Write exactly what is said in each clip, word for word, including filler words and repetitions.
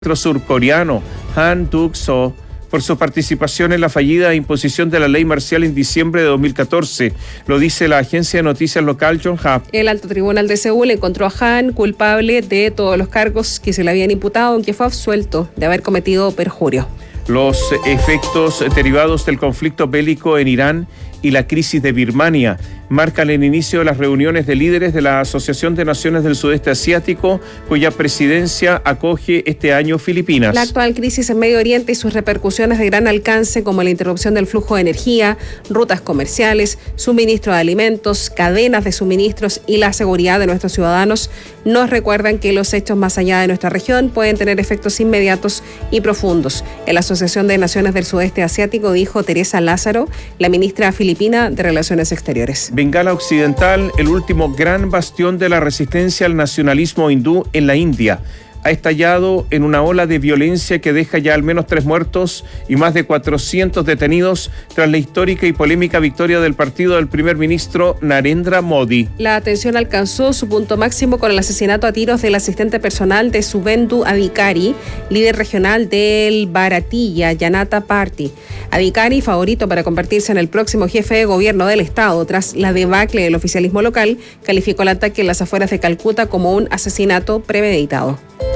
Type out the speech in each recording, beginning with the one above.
surcoreano Han Duck-soo por su participación en la fallida imposición de la ley marcial en diciembre de dos mil catorce. Lo dice la agencia de noticias local Yonhap. El alto tribunal de Seúl encontró a Han culpable de todos los cargos que se le habían imputado, aunque fue absuelto de haber cometido perjurio. Los efectos derivados del conflicto bélico en Irán y la crisis de Birmania marcan el inicio de las reuniones de líderes de la Asociación de Naciones del Sudeste Asiático, cuya presidencia acoge este año Filipinas. La actual crisis en Medio Oriente y sus repercusiones de gran alcance, como la interrupción del flujo de energía, rutas comerciales, suministro de alimentos, cadenas de suministros y la seguridad de nuestros ciudadanos, nos recuerdan que los hechos más allá de nuestra región pueden tener efectos inmediatos y profundos. En la Asociación de Naciones del Sudeste Asiático, dijo Teresa Lázaro, la ministra filipina de Relaciones Exteriores. Bengala Occidental, el último gran bastión de la resistencia al nacionalismo hindú en la India, ha estallado en una ola de violencia que deja ya al menos tres muertos y más de cuatrocientos detenidos tras la histórica y polémica victoria del partido del primer ministro Narendra Modi. La tensión alcanzó su punto máximo con el asesinato a tiros del asistente personal de Suvendu Adhikari, líder regional del Bharatiya Janata Party. Adhikari, favorito para convertirse en el próximo jefe de gobierno del estado tras la debacle del oficialismo local, calificó el ataque en las afueras de Calcuta como un asesinato premeditado.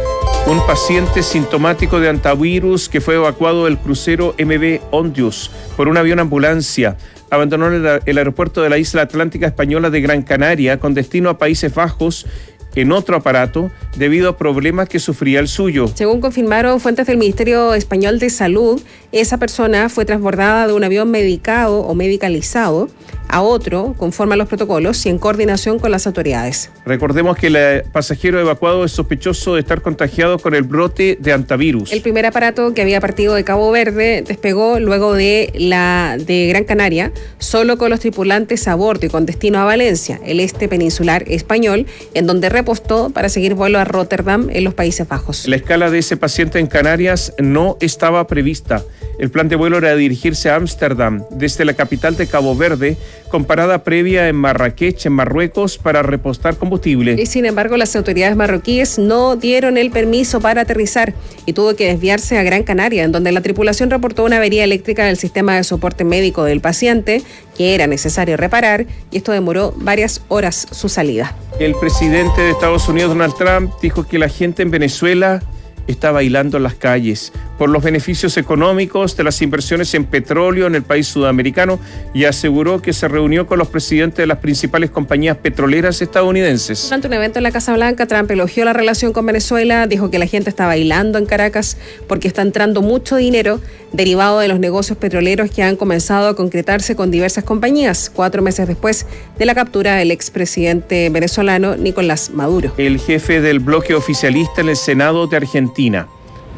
Un paciente sintomático de antivirus que fue evacuado del crucero M V Ondius por un avión ambulancia abandonó el, el aeropuerto de la isla atlántica española de Gran Canaria con destino a Países Bajos en otro aparato debido a problemas que sufría el suyo. Según confirmaron fuentes del Ministerio Español de Salud, esa persona fue transbordada de un avión medicado o medicalizado a otro, conforme a los protocolos y en coordinación con las autoridades. Recordemos que el pasajero evacuado es sospechoso de estar contagiado con el brote de antivirus. El primer aparato, que había partido de Cabo Verde, despegó luego de la de Gran Canaria, solo con los tripulantes a bordo y con destino a Valencia, el este peninsular español, en donde repostó para seguir vuelo a Rotterdam, en los Países Bajos. La escala de ese paciente en Canarias no estaba prevista. El plan de vuelo era dirigirse a Ámsterdam desde la capital de Cabo Verde, con parada previa en Marrakech, en Marruecos, para repostar combustible. Y sin embargo, las autoridades marroquíes no dieron el permiso para aterrizar y tuvo que desviarse a Gran Canaria, en donde la tripulación reportó una avería eléctrica del sistema de soporte médico del paciente que era necesario reparar, y esto demoró varias horas su salida. El presidente de Estados Unidos, Donald Trump, dijo que la gente en Venezuela está bailando en las calles por los beneficios económicos de las inversiones en petróleo en el país sudamericano y aseguró que se reunió con los presidentes de las principales compañías petroleras estadounidenses. Durante un evento en la Casa Blanca, Trump elogió la relación con Venezuela, dijo que la gente está bailando en Caracas porque está entrando mucho dinero derivado de los negocios petroleros que han comenzado a concretarse con diversas compañías, cuatro meses después de la captura del expresidente venezolano Nicolás Maduro. El jefe del bloque oficialista en el Senado de Argentina,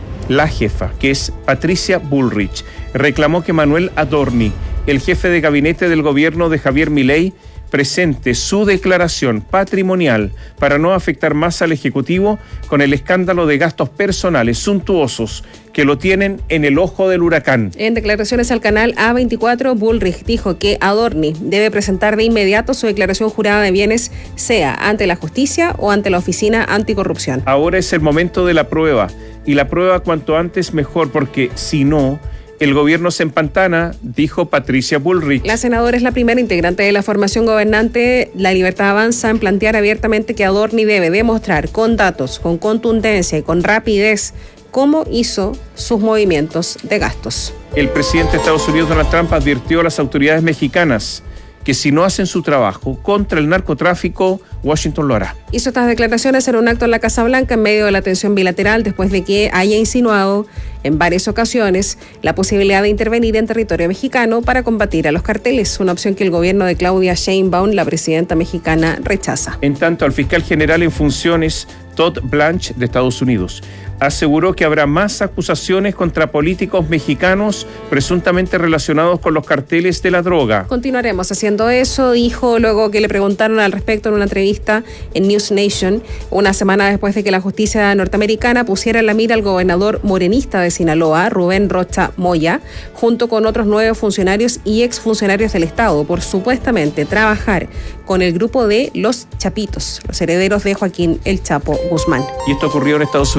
la jefa, que es Patricia Bullrich, reclamó que Manuel Adorni, el jefe de gabinete del gobierno de Javier Milei, presente su declaración patrimonial para no afectar más al Ejecutivo con el escándalo de gastos personales suntuosos que lo tienen en el ojo del huracán. En declaraciones al canal A veinticuatro, Bullrich dijo que Adorni debe presentar de inmediato su declaración jurada de bienes, sea ante la justicia o ante la Oficina Anticorrupción. Ahora es el momento de la prueba, y la prueba cuanto antes mejor, porque si no, el gobierno se empantana, dijo Patricia Bullrich. La senadora es la primera integrante de la formación gobernante La Libertad Avanza en plantear abiertamente que Adorni debe demostrar con datos, con contundencia y con rapidez cómo hizo sus movimientos de gastos. El presidente de Estados Unidos, Donald Trump, advirtió a las autoridades mexicanas que si no hacen su trabajo contra el narcotráfico, Washington lo hará. Hizo estas declaraciones en un acto en la Casa Blanca en medio de la tensión bilateral después de que haya insinuado en varias ocasiones la posibilidad de intervenir en territorio mexicano para combatir a los carteles, una opción que el gobierno de Claudia Sheinbaum, la presidenta mexicana, rechaza. En tanto, al fiscal general en funciones, Todd Blanche, de Estados Unidos, aseguró que habrá más acusaciones contra políticos mexicanos presuntamente relacionados con los carteles de la droga. Continuaremos haciendo eso, dijo luego que le preguntaron al respecto en una entrevista en News Nation, una semana después de que la justicia norteamericana pusiera en la mira al gobernador morenista de Sinaloa, Rubén Rocha Moya, junto con otros nueve funcionarios y exfuncionarios del Estado, por supuestamente trabajar con el grupo de Los Chapitos, los herederos de Joaquín El Chapo Guzmán. Y esto ocurrió en Estados Unidos.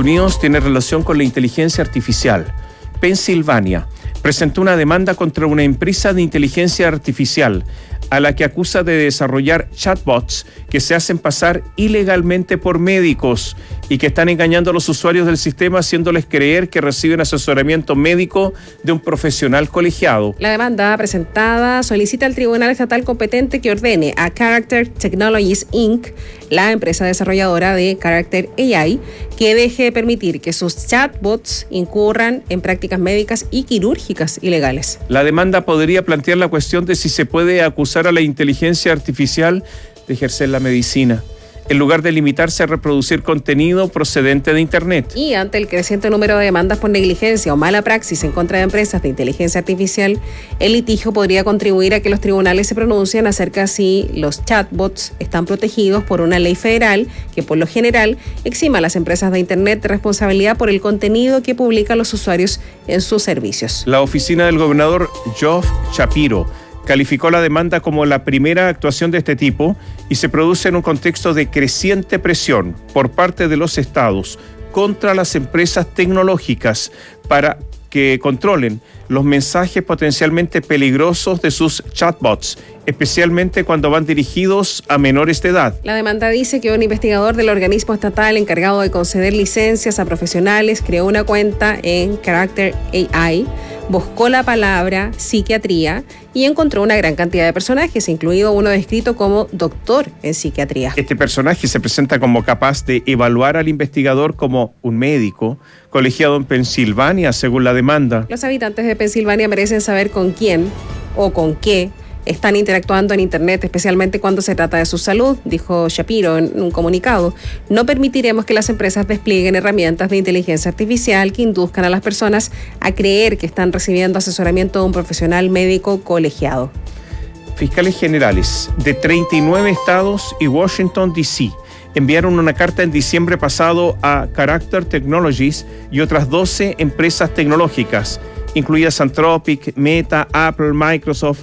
tiene relación con la inteligencia artificial. Pensilvania presentó una demanda contra una empresa de inteligencia artificial a la que acusa de desarrollar chatbots que se hacen pasar ilegalmente por médicos y que están engañando a los usuarios del sistema haciéndoles creer que reciben asesoramiento médico de un profesional colegiado. La demanda presentada solicita al Tribunal Estatal competente que ordene a Character Technologies incorporated, la empresa desarrolladora de Character A I, que deje de permitir que sus chatbots incurran en prácticas médicas y quirúrgicas ilegales. La demanda podría plantear la cuestión de si se puede acusar a la inteligencia artificial de ejercer la medicina, en lugar de limitarse a reproducir contenido procedente de Internet. Y ante el creciente número de demandas por negligencia o mala praxis en contra de empresas de inteligencia artificial, el litigio podría contribuir a que los tribunales se pronuncien acerca de si los chatbots están protegidos por una ley federal que, por lo general, exima a las empresas de Internet de responsabilidad por el contenido que publican los usuarios en sus servicios. La oficina del gobernador Josh Shapiro calificó la demanda como la primera actuación de este tipo y se produce en un contexto de creciente presión por parte de los estados contra las empresas tecnológicas para que controlen los mensajes potencialmente peligrosos de sus chatbots, especialmente cuando van dirigidos a menores de edad. La demanda dice que un investigador del organismo estatal encargado de conceder licencias a profesionales creó una cuenta en Character A I, buscó la palabra psiquiatría y encontró una gran cantidad de personajes, incluido uno descrito como doctor en psiquiatría. Este personaje se presenta como capaz de evaluar al investigador como un médico colegiado en Pensilvania, según la demanda. Los habitantes de Pensilvania merecen saber con quién o con qué están interactuando en Internet, especialmente cuando se trata de su salud, dijo Shapiro en un comunicado. No permitiremos que las empresas desplieguen herramientas de inteligencia artificial que induzcan a las personas a creer que están recibiendo asesoramiento de un profesional médico colegiado. Fiscales generales de treinta y nueve estados y Washington, D C enviaron una carta en diciembre pasado a Character Technologies y otras doce empresas tecnológicas, incluidas Anthropic, Meta, Apple, Microsoft,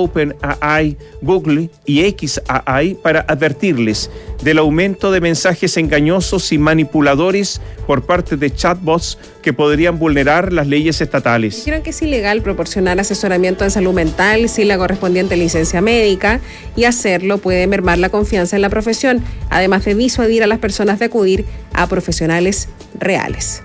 OpenAI, Google y xAI, para advertirles del aumento de mensajes engañosos y manipuladores por parte de chatbots que podrían vulnerar las leyes estatales. Dijeron que es ilegal proporcionar asesoramiento en salud mental sin la correspondiente licencia médica, y hacerlo puede mermar la confianza en la profesión, además de disuadir a las personas de acudir a profesionales reales.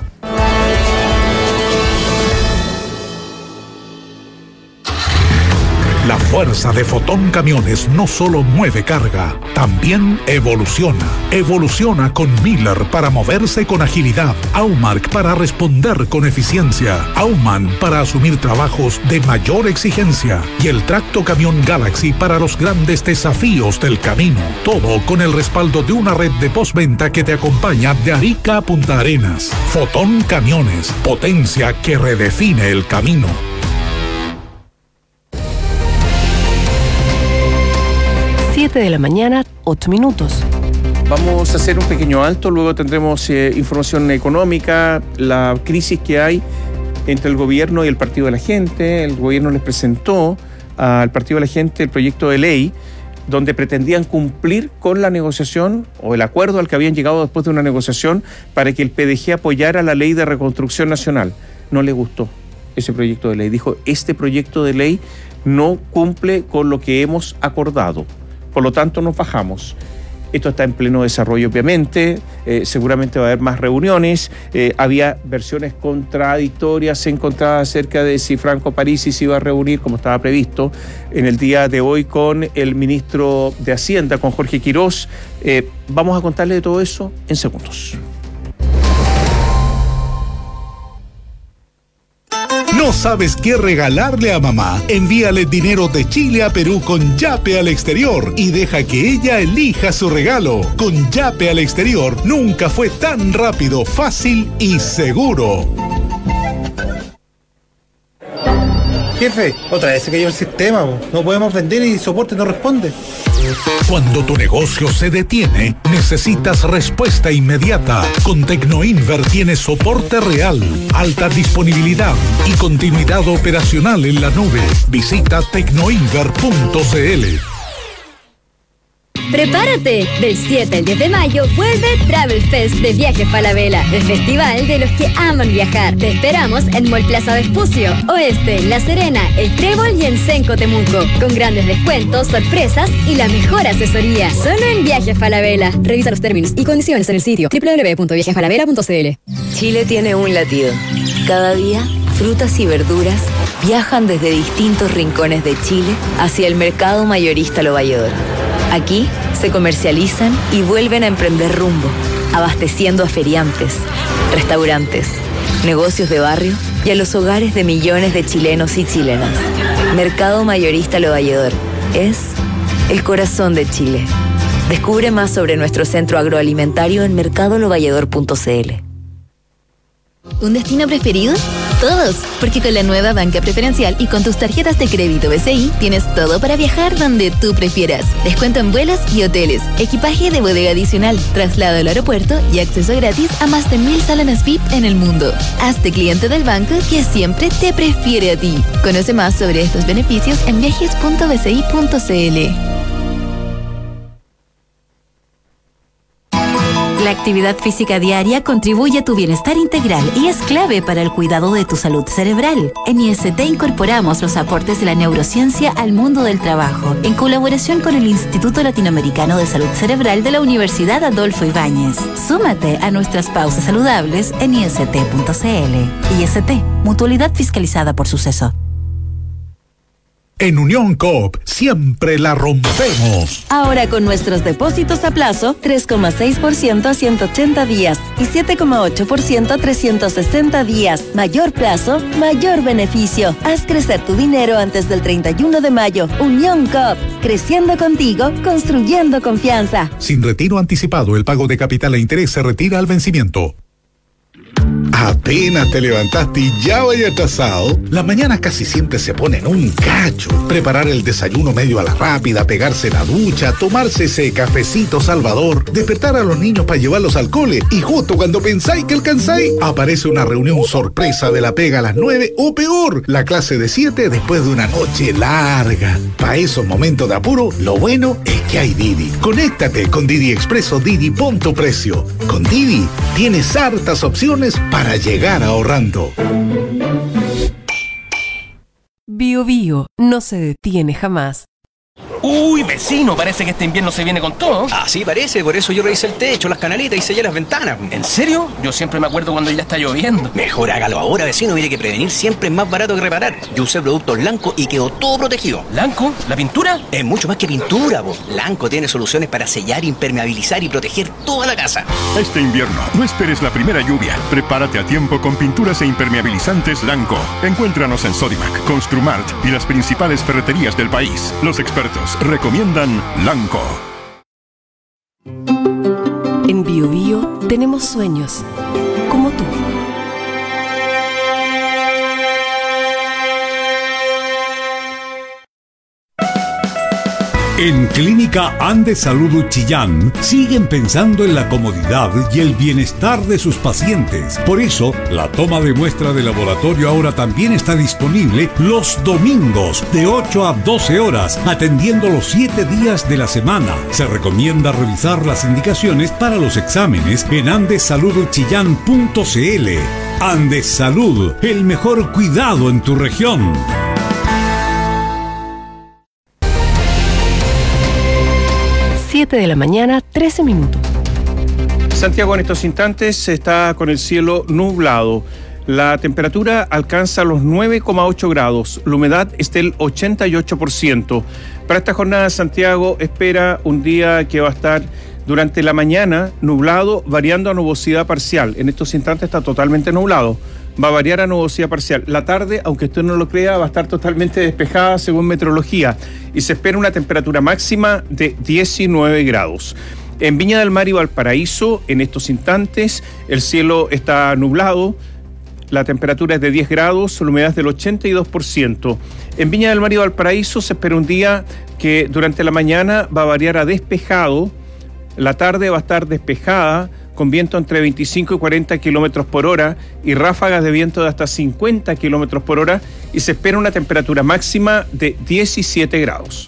La fuerza de Fotón Camiones no solo mueve carga, también evoluciona. Evoluciona con Miller para moverse con agilidad, Aumark para responder con eficiencia, Auman para asumir trabajos de mayor exigencia y el Tracto Camión Galaxy para los grandes desafíos del camino. Todo con el respaldo de una red de postventa que te acompaña de Arica a Punta Arenas. Fotón Camiones, potencia que redefine el camino. siete de la mañana, ocho minutos. Vamos a hacer un pequeño alto, luego tendremos eh, información económica, la crisis que hay entre el gobierno y el Partido de la Gente. El gobierno les presentó al Partido de la Gente el proyecto de ley donde pretendían cumplir con la negociación o el acuerdo al que habían llegado después de una negociación para que el P D G apoyara la ley de reconstrucción nacional. No le gustó ese proyecto de ley. Dijo, este proyecto de ley no cumple con lo que hemos acordado. Por lo tanto, nos bajamos. Esto está en pleno desarrollo, obviamente. Eh, seguramente va a haber más reuniones. Eh, había versiones contradictorias encontradas acerca de si Franco Parisi se iba a reunir, como estaba previsto, en el día de hoy con el ministro de Hacienda, con Jorge Quirós. Eh, vamos a contarle de todo eso en segundos. ¿No sabes qué regalarle a mamá? Envíale dinero de Chile a Perú con Yape al exterior y deja que ella elija su regalo. Con Yape al exterior nunca fue tan rápido, fácil y seguro. Jefe, otra vez se cayó el sistema, no podemos vender y soporte no responde. Cuando tu negocio se detiene, necesitas respuesta inmediata. Con Tecnoinver tienes soporte real, alta disponibilidad y continuidad operacional en la nube. Visita tecnoinver punto c l. ¡Prepárate! Del siete al diez de mayo vuelve Travel Fest de Viajes Falabella, el festival de los que aman viajar. Te esperamos en Mall Plaza Vespucio, Oeste, La Serena, El Trébol y en Senco Temuco, con grandes descuentos, sorpresas y la mejor asesoría. Solo en Viajes Falabella. Revisa los términos y condiciones en el sitio doble u doble u doble u punto viajes falabella punto c l. Chile tiene un latido. Cada día, frutas y verduras viajan desde distintos rincones de Chile hacia el mercado mayorista Lo Valledor. Aquí se comercializan y vuelven a emprender rumbo, abasteciendo a feriantes, restaurantes, negocios de barrio y a los hogares de millones de chilenos y chilenas. Mercado Mayorista Lo Valledor es el corazón de Chile. Descubre más sobre nuestro centro agroalimentario en mercado lo valledor punto c l. ¿Un destino preferido? Todos, porque con la nueva banca preferencial y con tus tarjetas de crédito B C I tienes todo para viajar donde tú prefieras. Descuento en vuelos y hoteles, equipaje de bodega adicional, traslado al aeropuerto y acceso gratis a más de mil salones V I P en el mundo. Hazte cliente del banco que siempre te prefiere a ti. Conoce más sobre estos beneficios en viajes punto b c i punto c l. La actividad física diaria contribuye a tu bienestar integral y es clave para el cuidado de tu salud cerebral. En I S T incorporamos los aportes de la neurociencia al mundo del trabajo, en colaboración con el Instituto Latinoamericano de Salud Cerebral de la Universidad Adolfo Ibáñez. Súmate a nuestras pausas saludables en i s t punto c l. I S T, mutualidad fiscalizada por Suceso. En Unión Coop siempre la rompemos. Ahora con nuestros depósitos a plazo, tres coma seis por ciento a ciento ochenta días y siete coma ocho por ciento a trescientos sesenta días. Mayor plazo, mayor beneficio. Haz crecer tu dinero antes del treinta y uno de mayo. Unión Coop, creciendo contigo, construyendo confianza. Sin retiro anticipado, el pago de capital e interés se retira al vencimiento. Apenas te levantaste y ya vaya atrasado. Las mañanas casi siempre se ponen un cacho. Preparar el desayuno medio a la rápida, pegarse la ducha, tomarse ese cafecito salvador, despertar a los niños para llevarlos al cole y justo cuando pensáis que alcanzáis, aparece una reunión sorpresa de la pega a las nueve o peor, la clase de siete después de una noche larga. Para esos momentos de apuro, lo bueno es que hay Didi. Conéctate con Didi Expreso Didi Punto Precio. Con Didi tienes hartas opciones para llegar ahorrando. Bio Bio no se detiene jamás. Uy, vecino, parece que este invierno se viene con todo. Ah, sí, parece, por eso yo revisé el techo, las canaletas y sellé las ventanas. ¿En serio? Yo siempre me acuerdo cuando ya está lloviendo. Mejor hágalo ahora, vecino, mire que prevenir siempre es más barato que reparar. Yo usé productos Lanco y quedó todo protegido. ¿Lanco? ¿La pintura? Es mucho más que pintura, po. Lanco tiene soluciones para sellar, impermeabilizar y proteger toda la casa. Este invierno, no esperes la primera lluvia. Prepárate a tiempo con pinturas e impermeabilizantes Lanco. Encuéntranos en Sodimac, Construmart y las principales ferreterías del país. Los expertos recomiendan Lanco. En Bio Bio tenemos sueños, como tú. En Clínica Andes Salud Chillán siguen pensando en la comodidad y el bienestar de sus pacientes. Por eso, la toma de muestra de laboratorio ahora también está disponible los domingos de ocho a doce horas, atendiendo los siete días de la semana. Se recomienda revisar las indicaciones para los exámenes en andes salud chillán punto c l. Andes Salud, el mejor cuidado en tu región. siete de la mañana, trece minutos. Santiago en estos instantes está con el cielo nublado. La temperatura alcanza los nueve coma ocho grados. La humedad es del ochenta y ocho por ciento. Para esta jornada, Santiago espera un día que va a estar durante la mañana nublado, variando a nubosidad parcial. En estos instantes está totalmente nublado. Va a variar a nubosidad parcial. La tarde, aunque usted no lo crea, va a estar totalmente despejada según meteorología y se espera una temperatura máxima de diecinueve grados. En Viña del Mar y Valparaíso, en estos instantes, el cielo está nublado, la temperatura es de diez grados, la humedad es del ochenta y dos por ciento. En Viña del Mar y Valparaíso se espera un día que durante la mañana va a variar a despejado, la tarde va a estar despejada, con viento entre veinticinco y cuarenta kilómetros por hora y ráfagas de viento de hasta cincuenta kilómetros por hora, y se espera una temperatura máxima de diecisiete grados.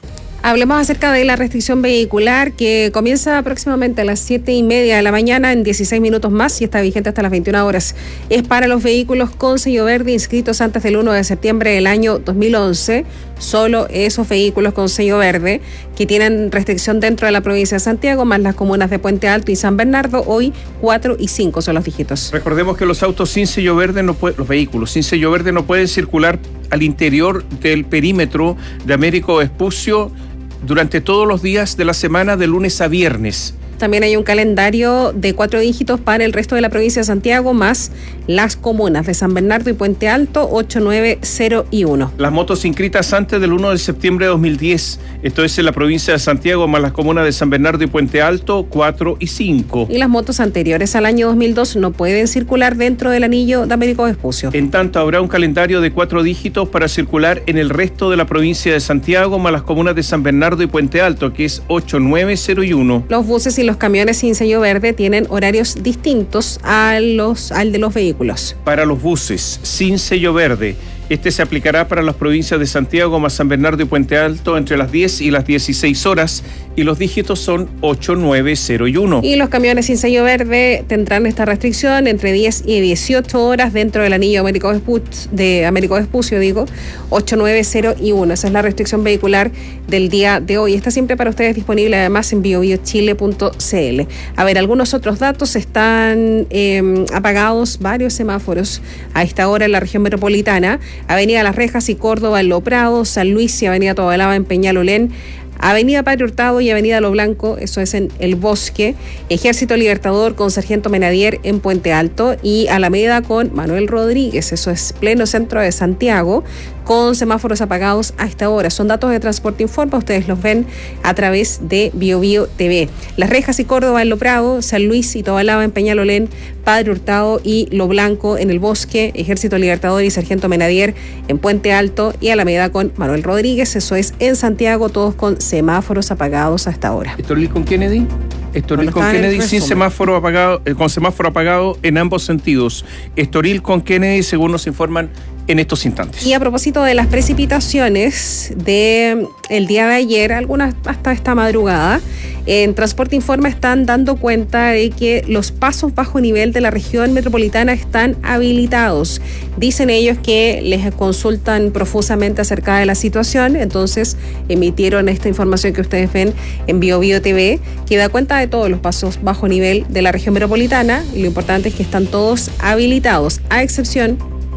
Hablemos acerca de la restricción vehicular que comienza próximamente a las siete y media de la mañana en dieciséis minutos más y está vigente hasta las veintiuna horas. Es para los vehículos con sello verde inscritos antes del primero de septiembre del año dos mil once. Solo esos vehículos con sello verde que tienen restricción dentro de la provincia de Santiago, más las comunas de Puente Alto y San Bernardo, hoy cuatro y cinco son los dígitos. Recordemos que los autos sin sello verde, no pueden, los vehículos sin sello verde no pueden circular al interior del perímetro de Américo Vespucio durante todos los días de la semana, de lunes a viernes. También hay un calendario de cuatro dígitos para el resto de la provincia de Santiago, más las comunas de San Bernardo y Puente Alto, ocho, nueve, cero y uno. Las motos inscritas antes del primero de septiembre de dos mil diez, esto es en la provincia de Santiago, más las comunas de San Bernardo y Puente Alto, cuatro y cinco. Y las motos anteriores al año dos mil dos no pueden circular dentro del anillo de Américo Vespucio. En tanto, habrá un calendario de cuatro dígitos para circular en el resto de la provincia de Santiago, más las comunas de San Bernardo y Puente Alto, que es ocho, nueve, cero y uno. Los buses y los camiones sin sello verde tienen horarios distintos a los, al de los vehículos. Para los buses sin sello verde, este se aplicará para las provincias de Santiago más San Bernardo y Puente Alto entre las diez y las dieciséis horas y los dígitos son ocho, nueve, cero y uno. Y los camiones sin sello verde tendrán esta restricción entre diez y dieciocho horas dentro del anillo Américo Vespucio, de Américo Vespucio, digo, ocho, nueve, cero y uno. Esa es la restricción vehicular del día de hoy. Está siempre para ustedes disponible además en bio bio chile punto c l. A ver, algunos otros datos. Están eh, apagados varios semáforos a esta hora en la región metropolitana. Avenida Las Rejas y Córdoba en Lo Prado, San Luis y Avenida Tobalaba en Peñalolén, Avenida Padre Hurtado y Avenida Lo Blanco, eso es en El Bosque, Ejército Libertador con Sargento Menadier en Puente Alto y Alameda con Manuel Rodríguez, eso es pleno centro de Santiago, con semáforos apagados a esta hora. Son datos de Transporte Informa, ustedes los ven a través de Bio Bio T V. Las Rejas y Córdoba en Lo Prado, San Luis y Tobalaba en Peñalolén, Padre Hurtado y Lo Blanco en El Bosque, Ejército Libertador y Sargento Menadier en Puente Alto y Alameda con Manuel Rodríguez, eso es en Santiago, todos con semáforos apagados hasta ahora. ¿Estoril con Kennedy? Estoril con Kennedy sin semáforo apagado, eh, con semáforo apagado en ambos sentidos. Estoril con Kennedy, según nos informan en estos instantes. Y a propósito de las precipitaciones de el día de ayer, algunas hasta esta madrugada, en Transporte Informa están dando cuenta de que los pasos bajo nivel de la región metropolitana están habilitados. Dicen ellos que les consultan profusamente acerca de la situación, entonces emitieron esta información que ustedes ven en Bio Bio T V, que da cuenta de todos los pasos bajo nivel de la región metropolitana, y lo importante es que están todos habilitados, a excepción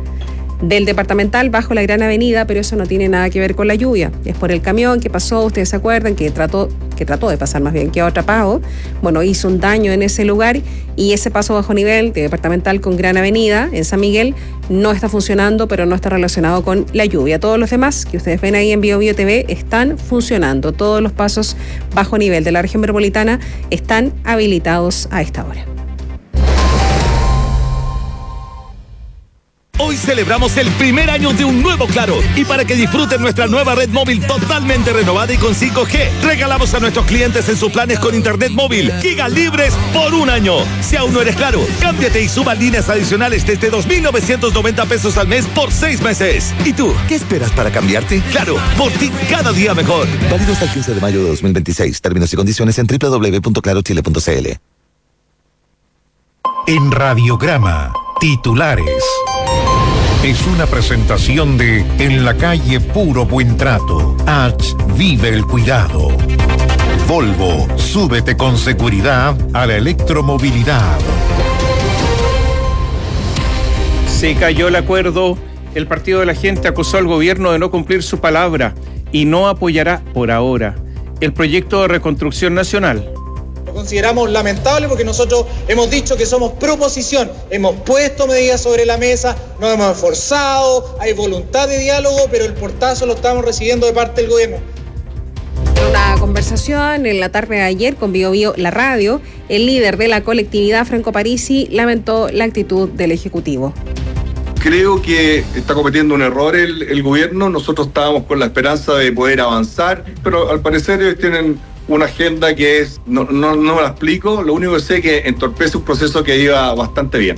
del departamental bajo la Gran Avenida, pero eso no tiene nada que ver con la lluvia. Es por el camión que pasó, ustedes se acuerdan, que trató, que trató de pasar más bien, quedó atrapado. Bueno, hizo un daño en ese lugar y ese paso bajo nivel de departamental con Gran Avenida en San Miguel no está funcionando, pero no está relacionado con la lluvia. Todos los demás que ustedes ven ahí en Bio Bio T V están funcionando. Todos los pasos bajo nivel de la región metropolitana están habilitados a esta hora. Hoy celebramos el primer año de un nuevo Claro y para que disfruten nuestra nueva red móvil totalmente renovada y con cinco G, regalamos a nuestros clientes en sus planes con internet móvil gigas libres por un año. Si aún no eres Claro, cámbiate y suba líneas adicionales desde dos mil novecientos noventa pesos al mes por seis meses. ¿Y tú, qué esperas para cambiarte? Claro, por ti cada día mejor. Válido hasta el quince de mayo de dos mil veintiséis. Términos y condiciones en doble u doble u doble u punto claro chile punto c l. En Radiograma, titulares. Es una presentación de En la calle Puro Buen Trato. H. Vive el cuidado. Volvo, súbete con seguridad a la electromovilidad. Se cayó el acuerdo. El Partido de la Gente acusó al gobierno de no cumplir su palabra y no apoyará por ahora el proyecto de reconstrucción nacional. Lo consideramos lamentable porque nosotros hemos dicho que somos proposición, hemos puesto medidas sobre la mesa, nos hemos esforzado, hay voluntad de diálogo, pero el portazo lo estamos recibiendo de parte del gobierno. En una conversación en la tarde de ayer con Bio Bio La Radio, el líder de la colectividad, Franco Parisi, lamentó la actitud del Ejecutivo. Creo que está cometiendo un error el, el gobierno. Nosotros estábamos con la esperanza de poder avanzar, pero al parecer ellos tienen una agenda que es, no, no, no me la explico, lo único que sé es que entorpece un proceso que iba bastante bien.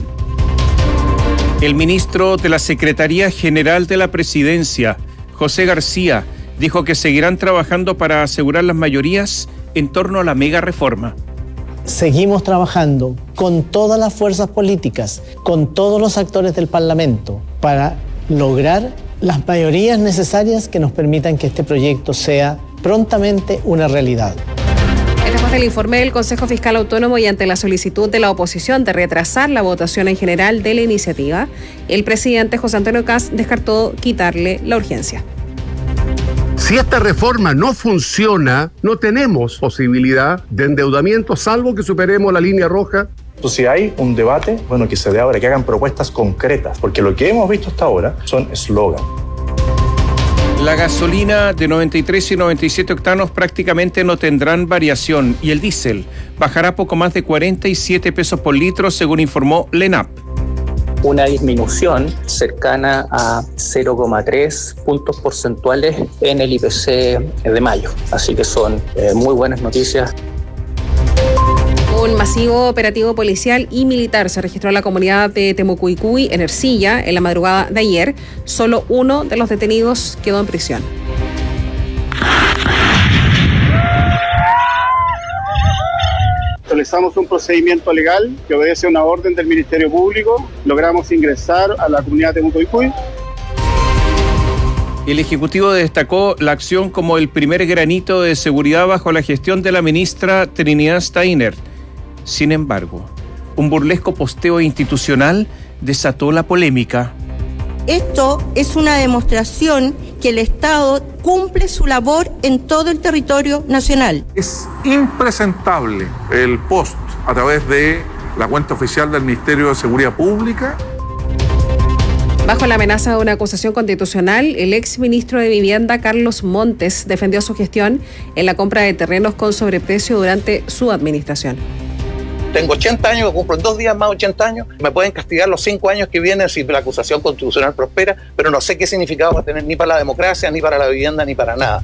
El ministro de la Secretaría General de la Presidencia, José García, Dijo que seguirán trabajando para asegurar las mayorías en torno a la mega reforma. Seguimos trabajando con todas las fuerzas políticas, con todos los actores del Parlamento, para lograr las mayorías necesarias que nos permitan que este proyecto sea prontamente una realidad. Después del informe del Consejo Fiscal Autónomo y ante la solicitud de la oposición de retrasar la votación en general de la iniciativa, el presidente José Antonio Kast descartó quitarle la urgencia. Si esta reforma no funciona, no tenemos posibilidad de endeudamiento, salvo que superemos la línea roja. Entonces, si hay un debate, bueno, que se dé ahora, que hagan propuestas concretas, porque lo que hemos visto hasta ahora son eslogan. La gasolina de noventa y tres y noventa y siete octanos prácticamente no tendrán variación y el diésel bajará poco más de cuarenta y siete pesos por litro, según informó LENAP. Una disminución cercana a cero coma tres puntos porcentuales en el I P C de mayo. Así que son eh, muy buenas noticias. Un masivo operativo policial y militar se registró en la comunidad de Temucuicui, en Ercilla, en la madrugada de ayer. Solo uno de los detenidos quedó en prisión. Realizamos un procedimiento legal que obedece a una orden del Ministerio Público. Logramos ingresar a la comunidad de Temucuicui. El Ejecutivo destacó la acción como el primer granito de seguridad bajo la gestión de la ministra Trinidad Steiner. Sin embargo, un burlesco posteo institucional desató la polémica. Esto es una demostración que el Estado cumple su labor en todo el territorio nacional. Es impresentable el post a través de la cuenta oficial del Ministerio de Seguridad Pública. Bajo la amenaza de una acusación constitucional, el exministro de Vivienda, Carlos Montes, defendió su gestión en la compra de terrenos con sobreprecio durante su administración. Tengo ochenta años, cumplo en dos días más ochenta años, me pueden castigar los cinco años que vienen si la acusación constitucional prospera, pero no sé qué significado va a tener ni para la democracia, ni para la vivienda, ni para nada.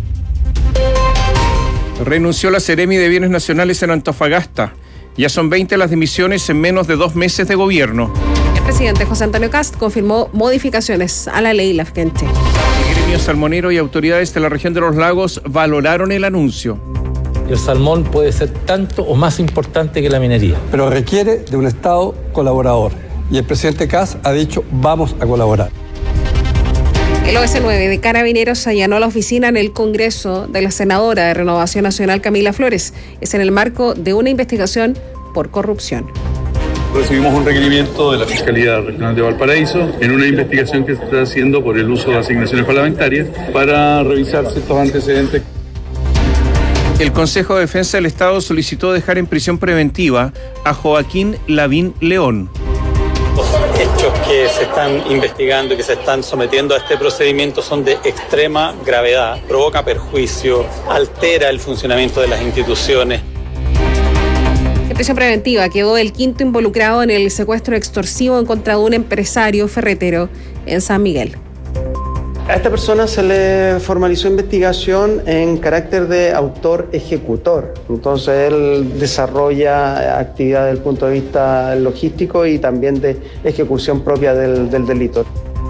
Renunció la Seremi de Bienes Nacionales en Antofagasta. Ya son veinte las dimisiones en menos de dos meses de gobierno. El presidente José Antonio Kast confirmó modificaciones a la ley Lafkenche. El gremio salmonero y autoridades de la región de los lagos valoraron el anuncio. El salmón puede ser tanto o más importante que la minería. Pero requiere de un Estado colaborador. Y el presidente Kast ha dicho, vamos a colaborar. El O S nueve de Carabineros allanó la oficina en el Congreso de la senadora de Renovación Nacional, Camila Flores. Es en el marco de una investigación por corrupción. Recibimos un requerimiento de la Fiscalía Regional de Valparaíso en una investigación que se está haciendo por el uso de asignaciones parlamentarias para revisar ciertos antecedentes. El Consejo de Defensa del Estado solicitó dejar en prisión preventiva a Joaquín Lavín León. Los hechos que se están investigando y que se están sometiendo a este procedimiento son de extrema gravedad, provoca perjuicio, altera el funcionamiento de las instituciones. En prisión preventiva quedó el quinto involucrado en el secuestro extorsivo en contra de un empresario ferretero en San Miguel. A esta persona se le formalizó investigación en carácter de autor ejecutor. Entonces él desarrolla actividad desde el punto de vista logístico y también de ejecución propia del, del delito.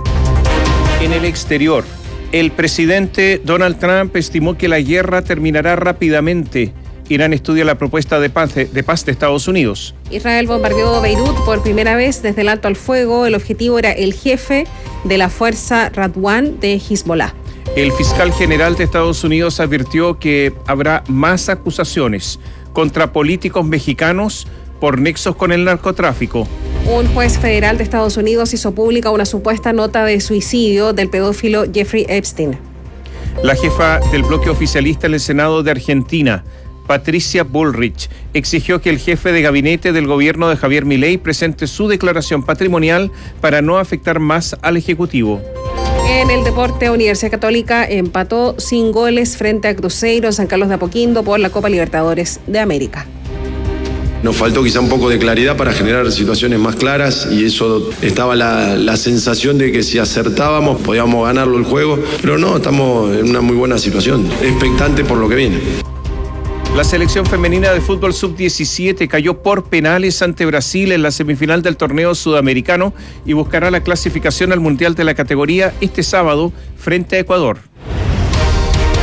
En el exterior, el presidente Donald Trump estimó que la guerra terminará rápidamente. Irán estudia la propuesta de paz de, de paz de Estados Unidos. Israel bombardeó Beirut por primera vez desde el alto al fuego. El objetivo era el jefe de la fuerza Radwan de Hezbollah. El fiscal general de Estados Unidos advirtió que habrá más acusaciones contra políticos mexicanos por nexos con el narcotráfico. Un juez federal de Estados Unidos hizo pública una supuesta nota de suicidio del pedófilo Jeffrey Epstein. La jefa del bloque oficialista en el Senado de Argentina, Patricia Bullrich, exigió que el jefe de gabinete del gobierno de Javier Milei presente su declaración patrimonial para no afectar más al Ejecutivo. En el deporte, Universidad Católica empató sin goles frente a Cruzeiro en San Carlos de Apoquindo por la Copa Libertadores de América. Nos faltó quizá un poco de claridad para generar situaciones más claras y eso estaba la, la sensación de que si acertábamos podíamos ganarlo el juego, pero no, estamos en una muy buena situación, expectante por lo que viene. La selección femenina de fútbol sub diecisiete cayó por penales ante Brasil en la semifinal del torneo sudamericano y buscará la clasificación al Mundial de la categoría este sábado frente a Ecuador.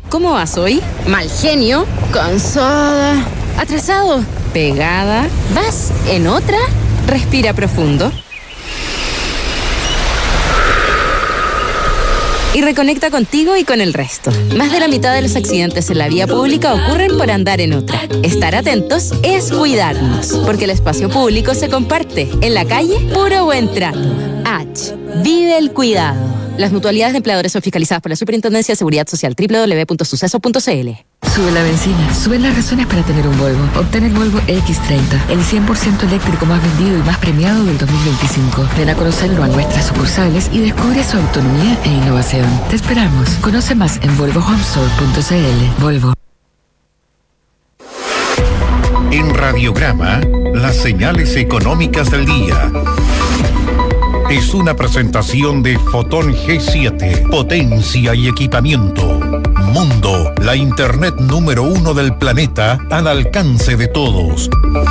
¿Cómo vas hoy? Mal genio, cansada, atrasado, pegada. ¿Vas en otra? Respira profundo. Y reconecta contigo y con el resto. Más de la mitad de los accidentes en la vía pública ocurren por andar en otra. Estar atentos es cuidarnos, porque el espacio público se comparte. En la calle, puro buen trato. H. Vive el cuidado. Las mutualidades de empleadores son fiscalizadas por la Superintendencia de Seguridad Social. doble u doble u doble u punto suceso punto c l. Sube la benzina, suben las razones para tener un Volvo. Obtén el Volvo equis treinta, el cien por ciento eléctrico más vendido y más premiado del dos mil veinticinco. Ven a conocerlo a nuestras sucursales y descubre su autonomía e innovación. Te esperamos. Conoce más en volvo home store punto c l. Volvo. En Radiograma, las señales económicas del día. Es una presentación de Fotón G siete, potencia y equipamiento. Mundo, la internet número uno del planeta, al alcance de todos.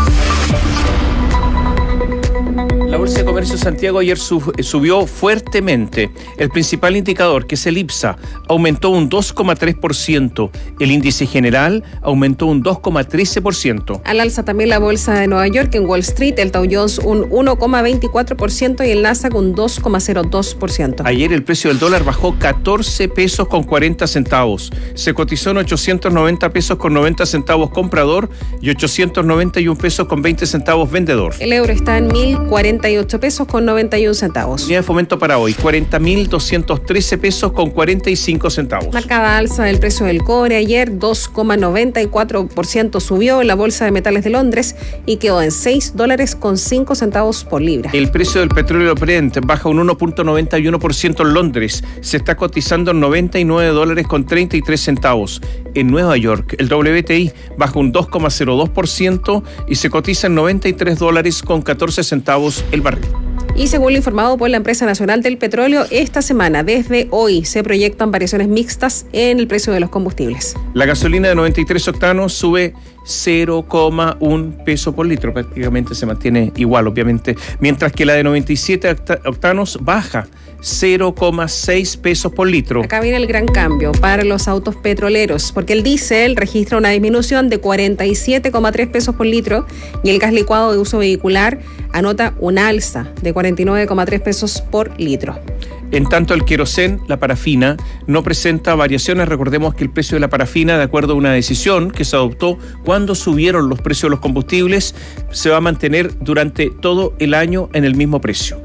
La Bolsa de Comercio de Santiago ayer sub, subió fuertemente. El principal indicador, que es el IPSA, aumentó un dos coma tres por ciento. El índice general aumentó un dos coma trece por ciento. Al alza también la Bolsa de Nueva York. En Wall Street, el Dow Jones un uno coma veinticuatro por ciento y el Nasdaq un dos coma cero dos por ciento. Ayer el precio del dólar bajó catorce pesos con cuarenta centavos. Se cotizó en ochocientos noventa pesos con noventa centavos comprador y ochocientos noventa y un pesos con veinte centavos vendedor. El euro está en mil cuarenta y ocho pesos con noventa y un centavos. Unidad de fomento para hoy, cuarenta mil doscientos trece pesos con cuarenta y cinco centavos. Marcada alza del precio del cobre ayer, dos coma noventa y cuatro por ciento subió en la Bolsa de Metales de Londres y quedó en seis dólares con cinco centavos por libra. El precio del petróleo Brent baja un uno coma noventa y uno por ciento en Londres. Se está cotizando en noventa y nueve dólares con treinta y tres centavos. En Nueva York, el W T I baja un dos coma cero dos por ciento y se cotiza en noventa y tres dólares con catorce centavos el barril. Y según lo informado por la Empresa Nacional del Petróleo, esta semana, desde hoy, se proyectan variaciones mixtas en el precio de los combustibles. La gasolina de noventa y tres octanos sube cero coma uno peso por litro, prácticamente se mantiene igual, obviamente, mientras que la de noventa y siete octanos baja cero coma seis pesos por litro. Acá viene el gran cambio para los autos petroleros, porque el diésel registra una disminución de cuarenta y siete coma tres pesos por litro y el gas licuado de uso vehicular anota un alza de cuarenta y nueve coma tres pesos por litro. En tanto, el querosén, la parafina, no presenta variaciones. Recordemos que el precio de la parafina, de acuerdo a una decisión que se adoptó cuando subieron los precios de los combustibles, se va a mantener durante todo el año en el mismo precio.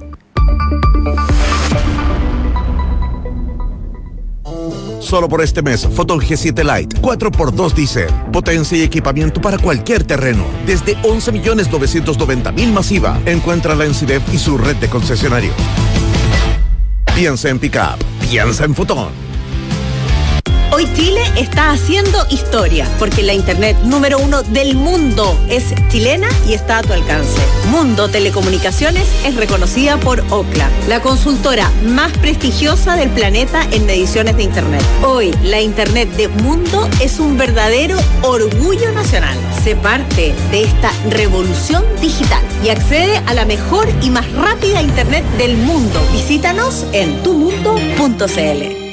Solo por este mes, Fotón G siete Lite, cuatro por dos diésel. Potencia y equipamiento para cualquier terreno. Desde once millones novecientos noventa mil masiva. Encuéntrala en Sidef y su red de concesionarios. Piensa en pick-up, piensa en Fotón. Hoy Chile está haciendo historia, porque la internet número uno del mundo es chilena y está a tu alcance. Mundo Telecomunicaciones es reconocida por Ookla, la consultora más prestigiosa del planeta en mediciones de internet. Hoy, la internet de Mundo es un verdadero orgullo nacional. Sé parte de esta revolución digital y accede a la mejor y más rápida internet del mundo. Visítanos en tu mundo punto c l.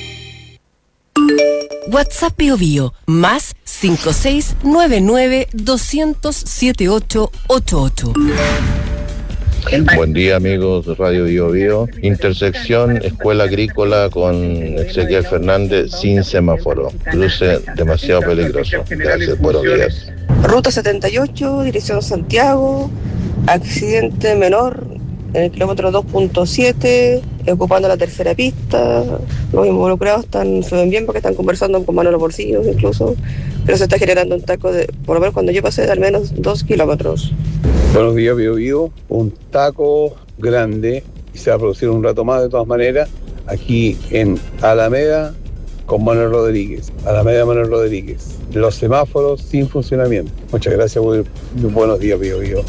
WhatsApp Bio Bio, más cinco seis nueve nueve dos cero cero siete ocho ocho ocho. Buen día, amigos de Radio Bio Bio. Intersección Escuela Agrícola con Ezequiel Fernández sin semáforo. Cruce demasiado peligroso. Gracias, buenos días. Ruta setenta y ocho, dirección Santiago. Accidente menor en el kilómetro dos punto siete, ocupando la tercera pista. Los involucrados están, se ven bien porque están conversando con manos en los bolsillos incluso, pero se está generando un taco de, por lo menos cuando yo pasé, de al menos dos kilómetros. Buenos días, Bio Bio. Un taco grande y se va a producir un rato más de todas maneras aquí en Alameda con Manuel Rodríguez. Alameda Manuel Rodríguez. Los semáforos sin funcionamiento. Muchas gracias, muy, muy buenos días, Bio Bio.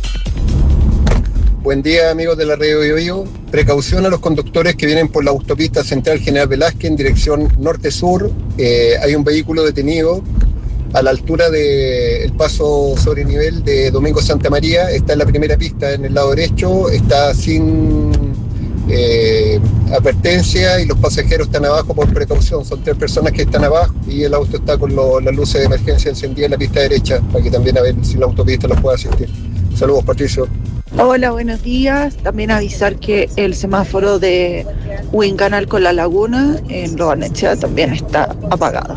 Buen día, amigos de la Radio Bio Bio. Precaución a los conductores que vienen por la autopista Central General Velázquez en dirección norte-sur. Eh, hay un vehículo detenido a la altura del paso sobre nivel de Domingo Santa María. Está en la primera pista, en el lado derecho. Está sin eh, advertencia y los pasajeros están abajo por precaución. Son tres personas que están abajo y el auto está con lo, las luces de emergencia encendidas en la pista derecha para que también a ver si la autopista los puede asistir. Saludos, Patricio. Hola, buenos días. También avisar que el semáforo de Huincanal con La Laguna en Lo Barnechea también está apagado.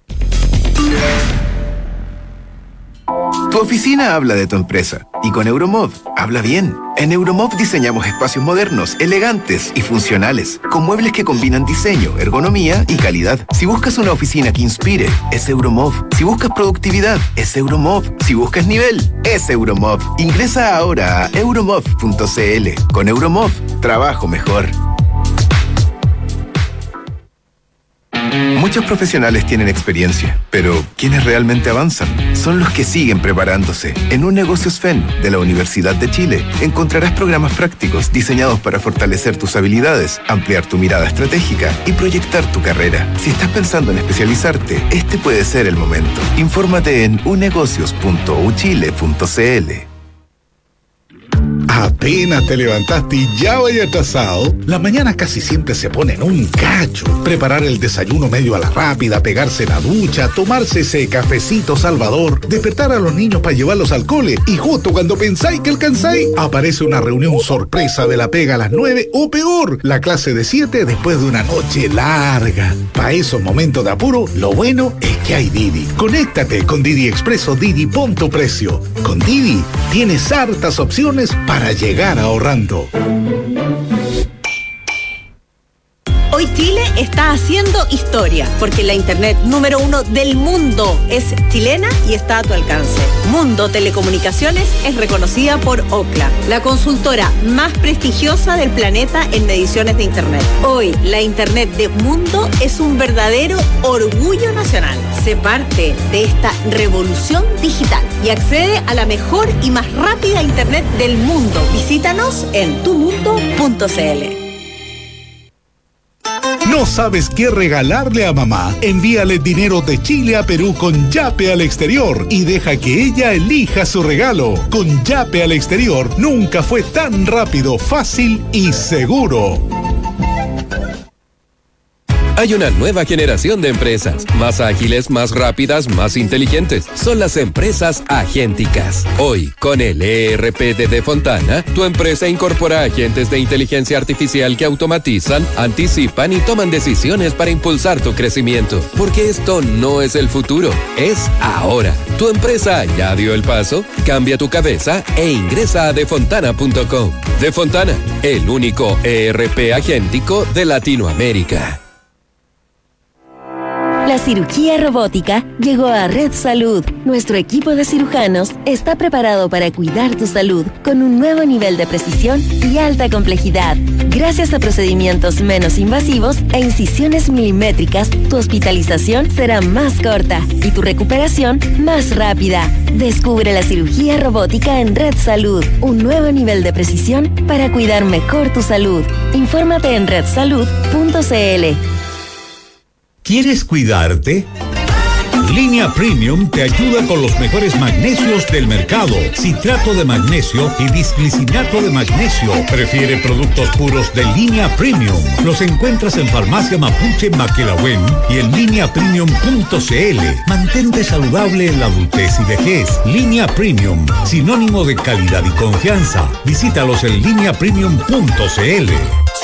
Tu oficina habla de tu empresa y con Euromod habla bien. En Euromod diseñamos espacios modernos, elegantes y funcionales, con muebles que combinan diseño, ergonomía y calidad. Si buscas una oficina que inspire, es Euromod. Si buscas productividad, es Euromod. Si buscas nivel, es Euromod. Ingresa ahora a euromod punto c l. Con Euromod, trabajo mejor. Muchos profesionales tienen experiencia, pero quienes realmente avanzan son los que siguen preparándose. En Un Negocios F E N de la Universidad de Chile encontrarás programas prácticos diseñados para fortalecer tus habilidades, ampliar tu mirada estratégica y proyectar tu carrera. Si estás pensando en especializarte, este puede ser el momento. Infórmate en unegocios punto u chile punto c l. Apenas te levantaste y ya vaya atrasado. Las mañanas casi siempre se ponen un cacho. Preparar el desayuno medio a la rápida, pegarse la ducha, tomarse ese cafecito salvador, despertar a los niños para llevarlos al cole y justo cuando pensáis que alcanzáis, aparece una reunión sorpresa de la pega a las nueve o peor, la clase de siete después de una noche larga. Para esos momentos de apuro, lo bueno es que hay Didi. Conéctate con Didi Expreso Didi Pon tu Precio. Con Didi tienes hartas opciones para llegar ahorrando. Hoy Chile está haciendo historia, porque la internet número uno del mundo es chilena y está a tu alcance. Mundo Telecomunicaciones es reconocida por Ookla, la consultora más prestigiosa del planeta en mediciones de internet. Hoy, la internet de Mundo es un verdadero orgullo nacional. Sé parte de esta revolución digital y accede a la mejor y más rápida internet del mundo. Visítanos en tu mundo punto c l. ¿No sabes qué regalarle a mamá? Envíale dinero de Chile a Perú con Yape al exterior y deja que ella elija su regalo. Con Yape al exterior nunca fue tan rápido, fácil y seguro. Hay una nueva generación de empresas, más ágiles, más rápidas, más inteligentes. Son las empresas agénticas. Hoy, con el E R P de Defontana, tu empresa incorpora agentes de inteligencia artificial que automatizan, anticipan y toman decisiones para impulsar tu crecimiento. Porque esto no es el futuro, es ahora. ¿Tu empresa ya dio el paso? Cambia tu cabeza e ingresa a defontana punto com. Defontana, el único E R P agéntico de Latinoamérica. La cirugía robótica llegó a Red Salud. Nuestro equipo de cirujanos está preparado para cuidar tu salud con un nuevo nivel de precisión y alta complejidad. Gracias a procedimientos menos invasivos e incisiones milimétricas, tu hospitalización será más corta y tu recuperación más rápida. Descubre la cirugía robótica en Red Salud, un nuevo nivel de precisión para cuidar mejor tu salud. Infórmate en red salud punto c l. ¿Quieres cuidarte? Línea Premium te ayuda con los mejores magnesios del mercado. Citrato de magnesio y disglicinato de magnesio. Prefiere productos puros de Línea Premium. Los encuentras en Farmacia Mapuche Maquelahuen y en línea premium punto c l. Mantente saludable en la adultez y vejez. Línea Premium, sinónimo de calidad y confianza. Visítalos en línea premium punto c l.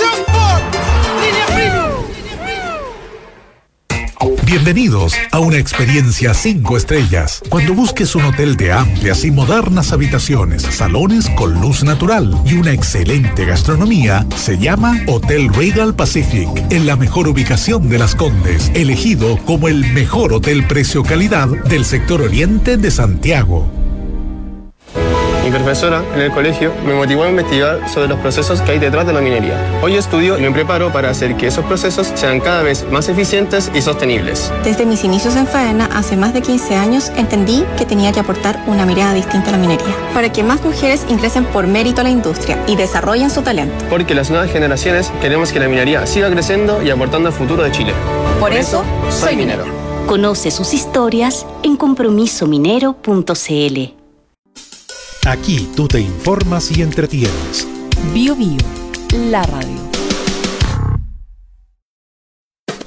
Bienvenidos a una experiencia cinco estrellas. Cuando busques un hotel de amplias y modernas habitaciones, salones con luz natural y una excelente gastronomía, se llama Hotel Regal Pacific, en la mejor ubicación de Las Condes, elegido como el mejor hotel precio-calidad del sector oriente de Santiago. Mi profesora en el colegio me motivó a investigar sobre los procesos que hay detrás de la minería. Hoy estudio y me preparo para hacer que esos procesos sean cada vez más eficientes y sostenibles. Desde mis inicios en Faena, hace más de quince años, entendí que tenía que aportar una mirada distinta a la minería, para que más mujeres ingresen por mérito a la industria y desarrollen su talento. Porque las nuevas generaciones queremos que la minería siga creciendo y aportando al futuro de Chile. Por, por eso, soy minero. Conoce sus historias en compromiso minero punto c l. Aquí tú te informas y entretienes. Bio Bio, la radio.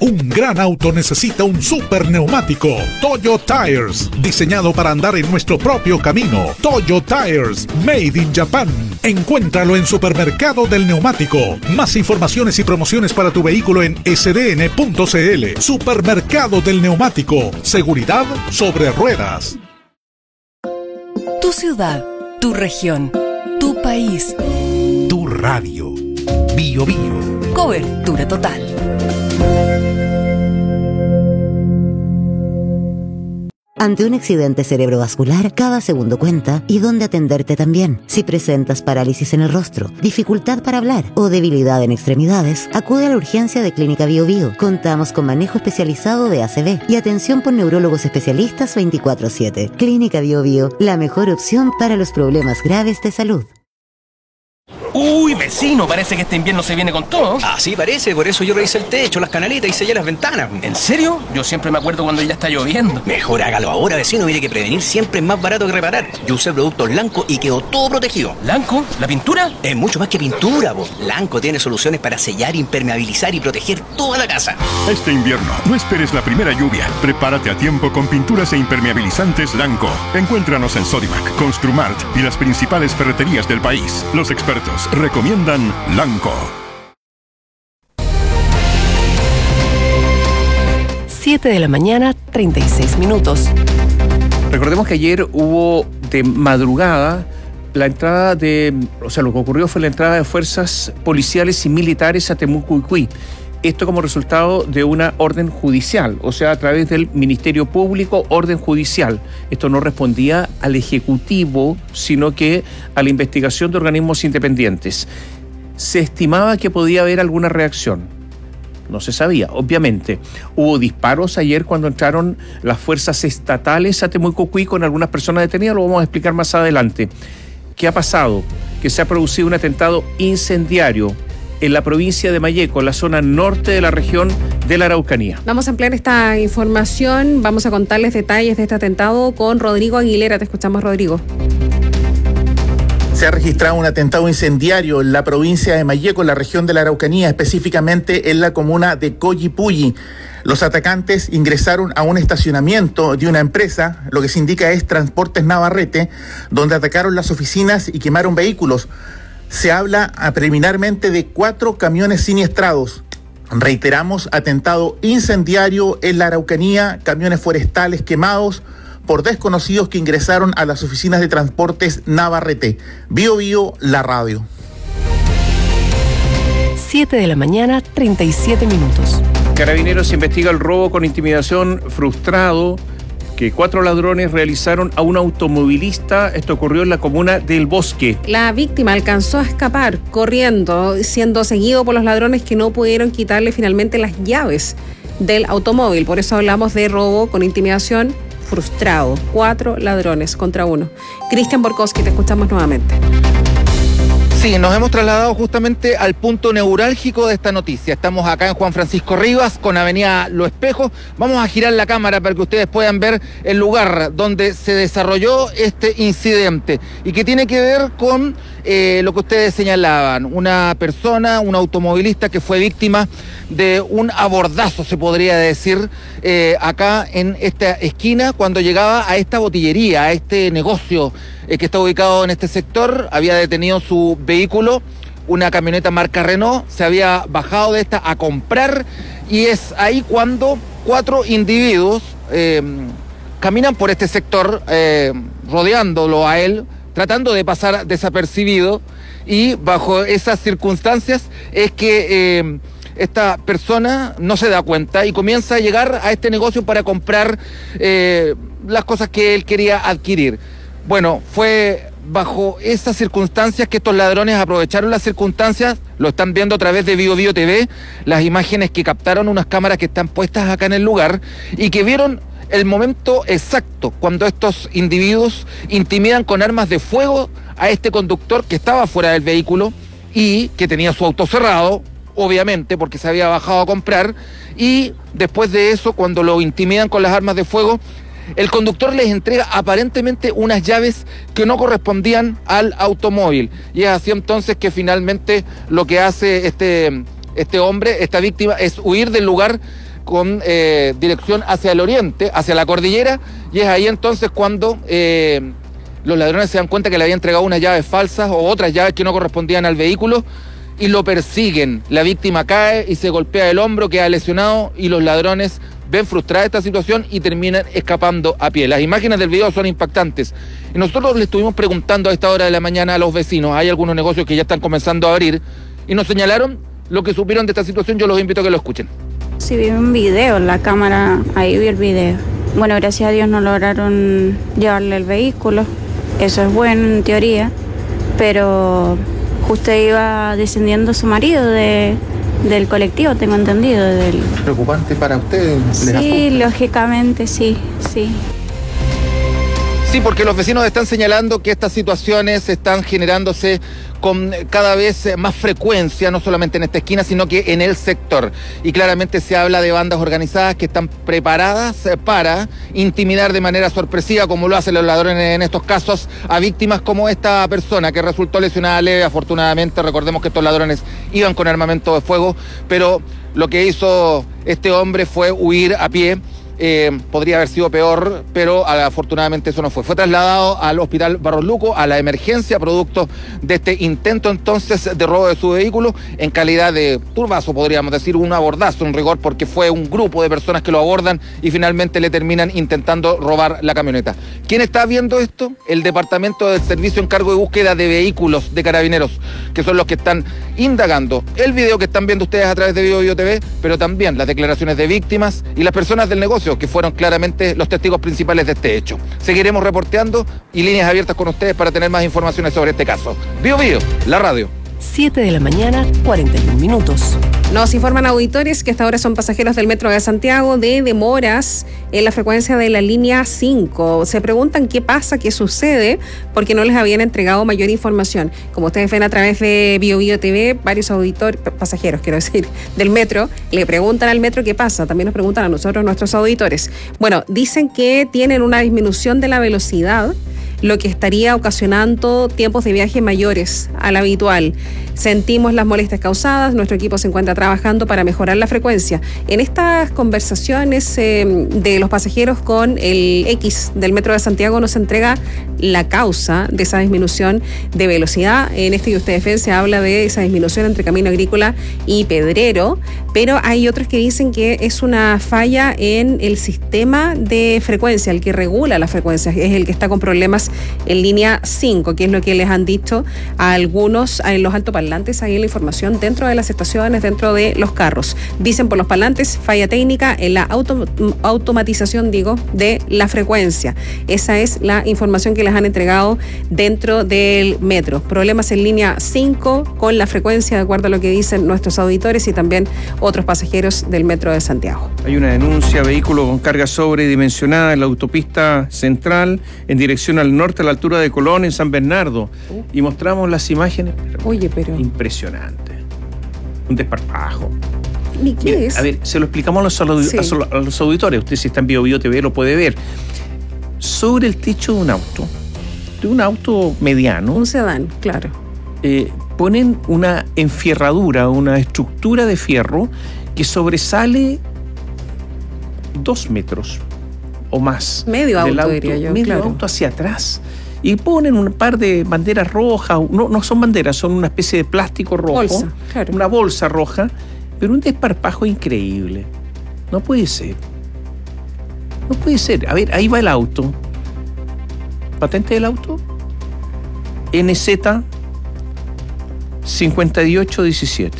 Un gran auto necesita un super neumático. Toyo Tires, diseñado para andar en nuestro propio camino. Toyo Tires, made in Japan. Encuéntralo en Supermercado del Neumático. Más informaciones y promociones para tu vehículo en s d n punto c l. Supermercado del Neumático. Seguridad sobre ruedas. Tu ciudad, tu región, tu país. Tu radio. Bio Bio. Cobertura total. Ante un accidente cerebrovascular, cada segundo cuenta y dónde atenderte también. Si presentas parálisis en el rostro, dificultad para hablar o debilidad en extremidades, acude a la urgencia de Clínica Bio Bio. Contamos con manejo especializado de A C V y atención por neurólogos especialistas veinticuatro siete. Clínica Bio Bio, la mejor opción para los problemas graves de salud. Uy, vecino, parece que este invierno se viene con todo. Así parece, por eso yo revisé el techo, las canaletas y sellé las ventanas. ¿En serio? Yo siempre me acuerdo cuando ya está lloviendo. Mejor hágalo ahora, vecino, mire que prevenir siempre es más barato que reparar. Yo usé productos Lanco y quedó todo protegido. ¿Lanco? ¿La pintura? Es mucho más que pintura, po. Lanco tiene soluciones para sellar, impermeabilizar y proteger toda la casa. Este invierno, no esperes la primera lluvia. Prepárate a tiempo con pinturas e impermeabilizantes Lanco. Encuéntranos en Sodimac, Construmart y las principales ferreterías del país. Los expertos recomiendan Lanco. siete de la mañana, treinta y seis minutos. Recordemos que ayer hubo de madrugada la entrada de, o sea, lo que ocurrió fue la entrada de fuerzas policiales y militares a Temucuicui. Esto como resultado de una orden judicial, o sea, a través del Ministerio Público, orden judicial. Esto no respondía al Ejecutivo, sino que a la investigación de organismos independientes. Se estimaba que podía haber alguna reacción. No se sabía, obviamente. Hubo disparos ayer cuando entraron las fuerzas estatales a Temucuicui con algunas personas detenidas, lo vamos a explicar más adelante. ¿Qué ha pasado? Que se ha producido un atentado incendiario en la provincia de Malleco, en la zona norte de la región de la Araucanía. Vamos a ampliar esta información, vamos a contarles detalles de este atentado con Rodrigo Aguilera. Te escuchamos, Rodrigo. Se ha registrado un atentado incendiario en la provincia de Malleco, en la región de la Araucanía, específicamente en la comuna de Collipulli. Los atacantes ingresaron a un estacionamiento de una empresa, lo que se indica es Transportes Navarrete, donde atacaron las oficinas y quemaron vehículos. Se habla preliminarmente de cuatro camiones siniestrados. Reiteramos, atentado incendiario en la Araucanía, camiones forestales quemados por desconocidos que ingresaron a las oficinas de Transportes Navarrete. Bio Bio, la radio. siete de la mañana, treinta y siete minutos. Carabineros investiga el robo con intimidación frustrado que cuatro ladrones realizaron a un automovilista. Esto ocurrió en la comuna del Bosque. La víctima alcanzó a escapar corriendo, siendo seguido por los ladrones que no pudieron quitarle finalmente las llaves del automóvil. Por eso hablamos de robo con intimidación frustrado. Cuatro ladrones contra uno. Cristian Borkowski, te escuchamos nuevamente. Sí, nos hemos trasladado justamente al punto neurálgico de esta noticia. Estamos acá en Juan Francisco Rivas, con Avenida Los Espejos. Vamos a girar la cámara para que ustedes puedan ver el lugar donde se desarrolló este incidente y que tiene que ver con eh, lo que ustedes señalaban. Una persona, un automovilista que fue víctima de un abordazo, se podría decir, eh, acá en esta esquina cuando llegaba a esta botillería, a este negocio eh, que está ubicado en este sector. Había detenido su vehículo, una camioneta marca Renault, se había bajado de esta a comprar y es ahí cuando cuatro individuos eh, caminan por este sector eh, rodeándolo a él, tratando de pasar desapercibido, y bajo esas circunstancias es que eh, esta persona no se da cuenta y comienza a llegar a este negocio para comprar eh, las cosas que él quería adquirir. Bueno, fue bajo esas circunstancias que estos ladrones aprovecharon las circunstancias. Lo están viendo a través de Bio Bio T V, las imágenes que captaron unas cámaras que están puestas acá en el lugar y que vieron el momento exacto cuando estos individuos intimidan con armas de fuego a este conductor que estaba fuera del vehículo y que tenía su auto cerrado, obviamente porque se había bajado a comprar, y después de eso, cuando lo intimidan con las armas de fuego, el conductor les entrega aparentemente unas llaves que no correspondían al automóvil, y es así entonces que finalmente lo que hace este, este hombre, esta víctima, es huir del lugar, con eh, dirección hacia el oriente, hacia la cordillera, y es ahí entonces cuando eh, los ladrones se dan cuenta que le habían entregado unas llaves falsas o otras llaves que no correspondían al vehículo y lo persiguen. La víctima cae y se golpea el hombro, queda lesionado y los ladrones ven frustrada esta situación y terminan escapando a pie. Las imágenes del video son impactantes. Y nosotros le estuvimos preguntando a esta hora de la mañana a los vecinos, hay algunos negocios que ya están comenzando a abrir, y nos señalaron lo que supieron de esta situación. Yo los invito a que lo escuchen. Sí, vi un video en la cámara, ahí vi el video. Bueno, gracias a Dios no lograron llevarle el vehículo, eso es bueno en teoría, pero justo iba descendiendo su marido de... del colectivo, tengo entendido. Del... ¿Preocupante para usted? Sí, lógicamente, sí, sí. Sí, porque los vecinos están señalando que estas situaciones están generándose con cada vez más frecuencia, no solamente en esta esquina, sino que en el sector. Y claramente se habla de bandas organizadas que están preparadas para intimidar de manera sorpresiva, como lo hacen los ladrones en estos casos, a víctimas como esta persona que resultó lesionada leve. Afortunadamente, recordemos que estos ladrones iban con armamento de fuego, pero lo que hizo este hombre fue huir a pie. Eh, podría haber sido peor, pero afortunadamente eso no fue. Fue trasladado al hospital Barros Luco, a la emergencia, producto de este intento entonces de robo de su vehículo, en calidad de turbazo, podríamos decir, un abordazo, un rigor, porque fue un grupo de personas que lo abordan y finalmente le terminan intentando robar la camioneta. ¿Quién está viendo esto? El Departamento del Servicio Encargo de Búsqueda de Vehículos de Carabineros, que son los que están indagando el video que están viendo ustedes a través de Bio Bio T V, pero también las declaraciones de víctimas y las personas del negocio, que fueron claramente los testigos principales de este hecho. Seguiremos reporteando y líneas abiertas con ustedes para tener más informaciones sobre este caso. Bio Bio, la radio. siete de la mañana, cuarenta y un minutos. Nos informan auditores que hasta ahora son pasajeros del Metro de Santiago de demoras en la frecuencia de la línea cinco. Se preguntan qué pasa, qué sucede, porque no les habían entregado mayor información. Como ustedes ven a través de Bio Bio T V, varios auditores, pasajeros quiero decir, del Metro, le preguntan al Metro qué pasa. También nos preguntan a nosotros, nuestros auditores. Bueno, dicen que tienen una disminución de la velocidad, lo que estaría ocasionando tiempos de viaje mayores al habitual. Sentimos las molestias causadas, nuestro equipo se encuentra trabajando para mejorar la frecuencia. En estas conversaciones eh, de los pasajeros con el X del Metro de Santiago nos entrega la causa de esa disminución de velocidad. En este que ustedes ven se habla de esa disminución entre Camino Agrícola y Pedrero, pero hay otros que dicen que es una falla en el sistema de frecuencia, el que regula la frecuencia, es el que está con problemas en línea cinco, que es lo que les han dicho a algunos en los altoparlantes, ahí en la información dentro de las estaciones, dentro de los carros. Dicen por los parlantes, falla técnica en la auto, automatización, digo, de la frecuencia. Esa es la información que les han entregado dentro del metro. Problemas en línea cinco con la frecuencia, de acuerdo a lo que dicen nuestros auditores y también otros pasajeros del Metro de Santiago. Hay una denuncia, vehículo con carga sobredimensionada en la autopista central en dirección al norte a la altura de Colón en San Bernardo. Uh. Y mostramos las imágenes. Oye, pero... Impresionante. Un desparpajo. ¿Y qué Mira, es? A ver, se lo explicamos a los, audi- sí. a los auditores. Usted si está en Bio Bio T V lo puede ver. Sobre el techo de un auto, de un auto mediano. Un sedán, claro. Eh, ponen una enfierradura, una estructura de fierro que sobresale dos metros o más. Medio auto, auto diría yo. Medio claro. auto hacia atrás. Y ponen un par de banderas rojas, no, no son banderas, son una especie de plástico rojo. Bolsa, claro. Una bolsa roja, pero un desparpajo increíble. No puede ser. No puede ser. A ver, ahí va el auto. ¿Patente del auto? N Z cincuenta y ocho diecisiete.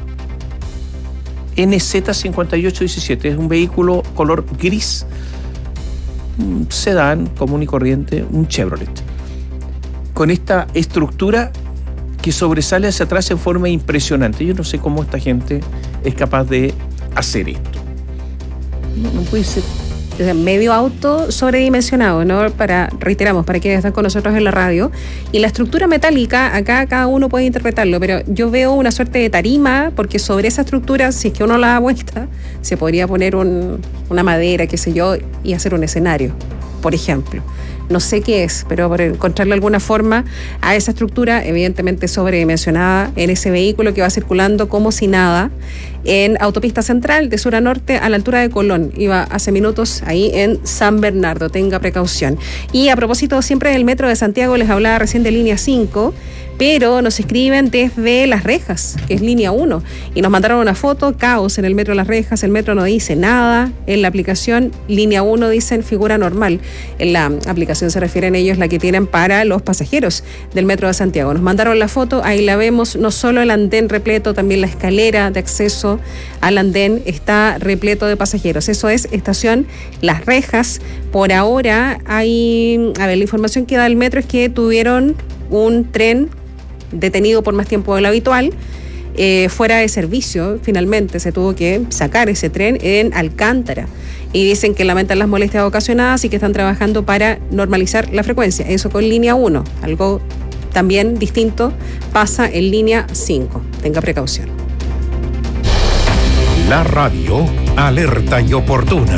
N Z cincuenta y ocho diecisiete. Es un vehículo color gris. Un sedán común y corriente, un Chevrolet. Con esta estructura que sobresale hacia atrás en forma impresionante. Yo no sé cómo esta gente es capaz de hacer esto. No, no puede ser. Medio auto sobredimensionado, ¿no? Para, reiteramos, para quienes están con nosotros en la radio. Y la estructura metálica, acá cada uno puede interpretarlo, pero yo veo una suerte de tarima, porque sobre esa estructura, si es que uno la da vuelta, se podría poner un, una madera, qué sé yo, y hacer un escenario. por ejemplo. No sé qué es, pero por encontrarle alguna forma a esa estructura, evidentemente sobredimensionada, en ese vehículo que va circulando como si nada en autopista central de sur a norte a la altura de Colón. Iba hace minutos ahí en San Bernardo, tenga precaución. Y a propósito siempre del metro de Santiago, les hablaba recién de línea cinco, pero nos escriben desde Las Rejas, que es línea uno, y nos mandaron una foto, caos en el metro de Las Rejas, el metro no dice nada, en la aplicación línea uno dicen figura normal, en la aplicación se refieren ellos la que tienen para los pasajeros del metro de Santiago. Nos mandaron la foto, ahí la vemos, no solo el andén repleto, también la escalera de acceso al andén está repleto de pasajeros. Eso es estación Las Rejas. Por ahora hay, a ver, la información que da el metro es que tuvieron un tren detenido por más tiempo de lo habitual, eh, fuera de servicio. Finalmente se tuvo que sacar ese tren en Alcántara y dicen que lamentan las molestias ocasionadas y que están trabajando para normalizar la frecuencia. Eso con línea uno, algo también distinto pasa en línea cinco. Tenga precaución. La radio alerta y oportuna.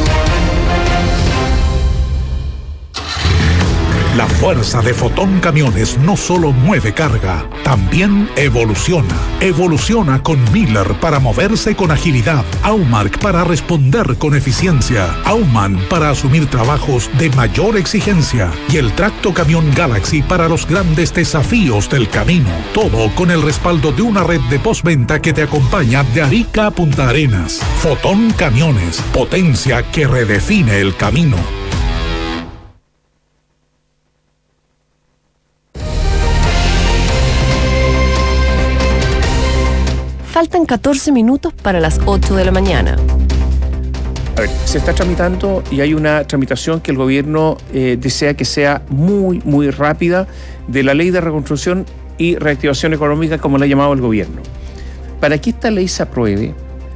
La fuerza de Fotón Camiones no solo mueve carga, también evoluciona. Evoluciona con Miller para moverse con agilidad, Aumark para responder con eficiencia, Auman para asumir trabajos de mayor exigencia y el Tracto Camión Galaxy para los grandes desafíos del camino. Todo con el respaldo de una red de postventa que te acompaña de Arica a Punta Arenas. Fotón Camiones, potencia que redefine el camino. Faltan catorce minutos para las ocho de la mañana. A ver, se está tramitando y hay una tramitación que el gobierno eh, desea que sea muy, muy rápida de la Ley de Reconstrucción y Reactivación Económica, como la ha llamado el gobierno. Para que esta ley se apruebe,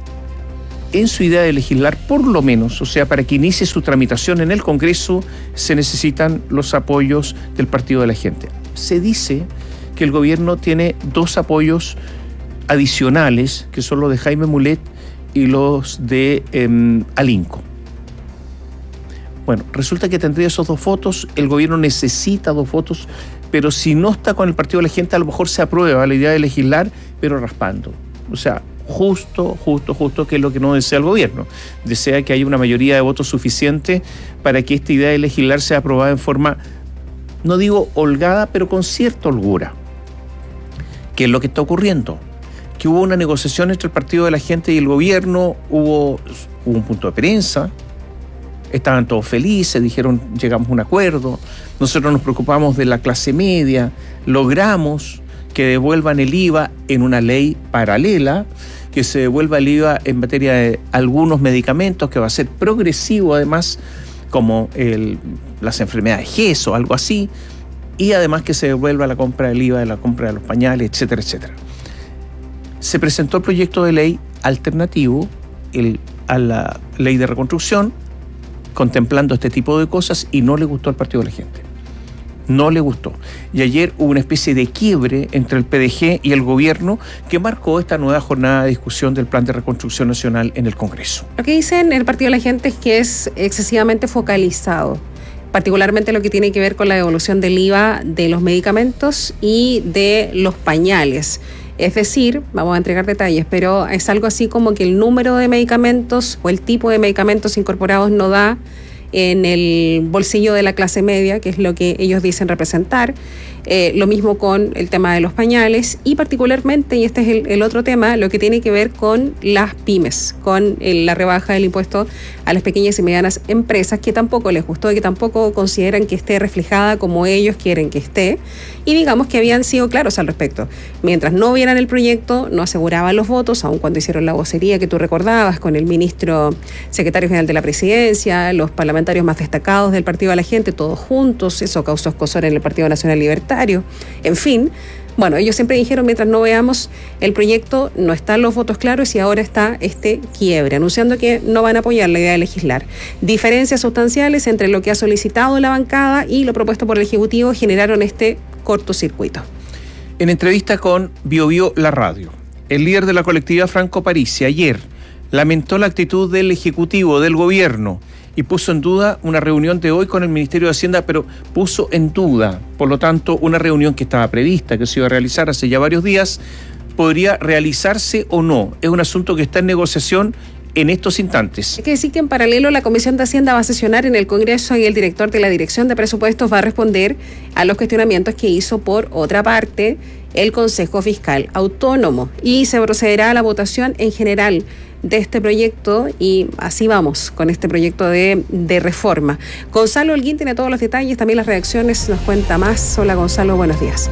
en su idea de legislar, por lo menos, o sea, para que inicie su tramitación en el Congreso, se necesitan los apoyos del Partido de la Gente. Se dice que el gobierno tiene dos apoyos adicionales, que son los de Jaime Mulet y los de eh, Alinco. Bueno, resulta que tendría esos dos votos, el gobierno necesita dos votos, pero si no está con el Partido de la Gente, a lo mejor se aprueba la idea de legislar, pero raspando. O sea, justo, justo, justo, que es lo que no desea el gobierno. Desea que haya una mayoría de votos suficiente para que esta idea de legislar sea aprobada en forma, no digo holgada, pero con cierta holgura. ¿Qué es lo que está ocurriendo? Que hubo una negociación entre el Partido de la Gente y el gobierno, hubo, hubo un punto de prensa, estaban todos felices, dijeron llegamos a un acuerdo, nosotros nos preocupamos de la clase media, logramos que devuelvan el I V A en una ley paralela, que se devuelva el I V A en materia de algunos medicamentos, que va a ser progresivo además, como el, las enfermedades G E S o algo así, y además que se devuelva la compra del I V A de la compra de los pañales, etcétera, etcétera. Se presentó el proyecto de ley alternativo el, a la ley de reconstrucción, contemplando este tipo de cosas, y no le gustó al Partido de la Gente. No le gustó. Y ayer hubo una especie de quiebre entre el P D G y el gobierno que marcó esta nueva jornada de discusión del Plan de Reconstrucción Nacional en el Congreso. Lo que dicen el Partido de la Gente es que es excesivamente focalizado, particularmente lo que tiene que ver con la devolución del I V A de los medicamentos y de los pañales. Es decir, vamos a entregar detalles, pero es algo así como que el número de medicamentos o el tipo de medicamentos incorporados no da en el bolsillo de la clase media, que es lo que ellos dicen representar. Eh, lo mismo con el tema de los pañales y particularmente, y este es el, el otro tema, lo que tiene que ver con las pymes, con el, la rebaja del impuesto a las pequeñas y medianas empresas, que tampoco les gustó y que tampoco consideran que esté reflejada como ellos quieren que esté. Y digamos que habían sido claros al respecto. Mientras no vieran el proyecto, no aseguraban los votos, aun cuando hicieron la vocería que tú recordabas con el ministro secretario general de la Presidencia, los parlamentarios más destacados del Partido de la Gente, todos juntos. Eso causó escozor en el Partido Nacional Libertario. En fin, bueno, ellos siempre dijeron, mientras no veamos el proyecto, no están los votos claros, y ahora está este quiebre, anunciando que no van a apoyar la idea de legislar. Diferencias sustanciales entre lo que ha solicitado la bancada y lo propuesto por el Ejecutivo generaron este cortocircuito. En entrevista con Bio Bio La Radio, el líder de la colectividad Franco Parisi ayer lamentó la actitud del Ejecutivo, del gobierno, y puso en duda una reunión de hoy con el Ministerio de Hacienda, pero puso en duda, por lo tanto, una reunión que estaba prevista, que se iba a realizar hace ya varios días, podría realizarse o no. Es un asunto que está en negociación en estos instantes. Hay que decir que en paralelo la Comisión de Hacienda va a sesionar en el Congreso y el director de la Dirección de Presupuestos va a responder a los cuestionamientos que hizo por otra parte el Consejo Fiscal Autónomo y se procederá a la votación en general de este proyecto y así vamos con este proyecto de, de reforma. Gonzalo Holguín tiene todos los detalles, también las reacciones, nos cuenta más. Hola Gonzalo, buenos días.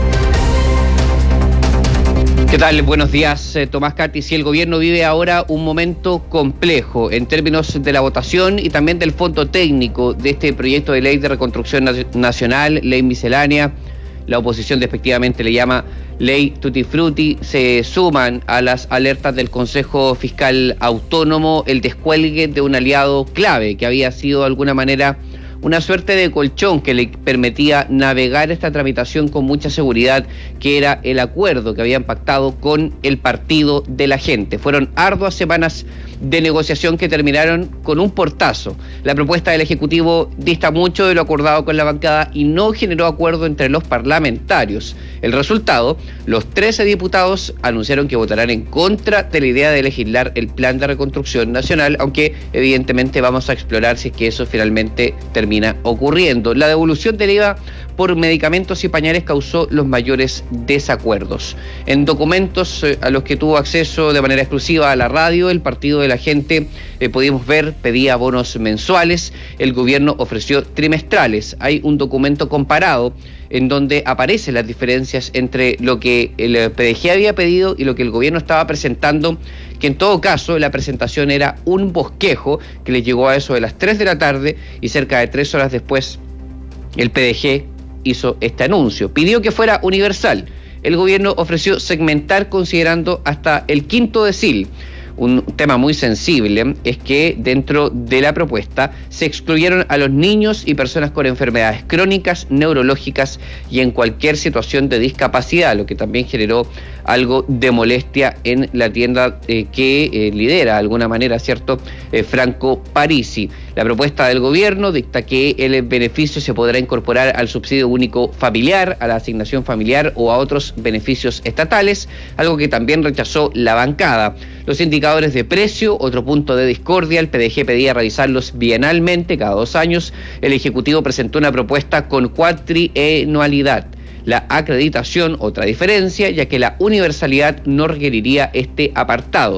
¿Qué tal? Buenos días, eh, Tomás Cati. Si el gobierno vive ahora un momento complejo en términos de la votación y también del fondo técnico de este proyecto de ley de reconstrucción nacional, ley miscelánea, la oposición despectivamente le llama ley Tutti Frutti, se suman a las alertas del Consejo Fiscal Autónomo el descuelgue de un aliado clave que había sido de alguna manera una suerte de colchón que le permitía navegar esta tramitación con mucha seguridad, que era el acuerdo que habían pactado con el Partido de la Gente. Fueron arduas semanas de negociación que terminaron con un portazo. La propuesta del Ejecutivo dista mucho de lo acordado con la bancada y no generó acuerdo entre los parlamentarios. El resultado, los trece diputados anunciaron que votarán en contra de la idea de legislar el Plan de Reconstrucción Nacional, aunque evidentemente vamos a explorar si es que eso finalmente termina ocurriendo. La devolución del I V A por medicamentos y pañales causó los mayores desacuerdos. En documentos eh, a los que tuvo acceso de manera exclusiva a la radio, el Partido de la Gente, eh, pudimos ver, pedía bonos mensuales, el gobierno ofreció trimestrales. Hay un documento comparado en donde aparecen las diferencias entre lo que el P D G había pedido y lo que el gobierno estaba presentando, que en todo caso la presentación era un bosquejo que le llegó a eso de las tres de la tarde y cerca de tres horas después el P D G hizo este anuncio. Pidió que fuera universal. El gobierno ofreció segmentar considerando hasta el quinto decil. Un tema muy sensible es que dentro de la propuesta se excluyeron a los niños y personas con enfermedades crónicas, neurológicas y en cualquier situación de discapacidad, lo que también generó algo de molestia en la tienda eh, que eh, lidera de alguna manera, ¿cierto?, eh, Franco Parisi. La propuesta del gobierno dicta que el beneficio se podrá incorporar al subsidio único familiar, a la asignación familiar o a otros beneficios estatales, algo que también rechazó la bancada. Los indicadores de precio, otro punto de discordia, el P D G pedía revisarlos bienalmente, cada dos años. El Ejecutivo presentó una propuesta con cuatrianualidad. La acreditación, otra diferencia, ya que la universalidad no requeriría este apartado.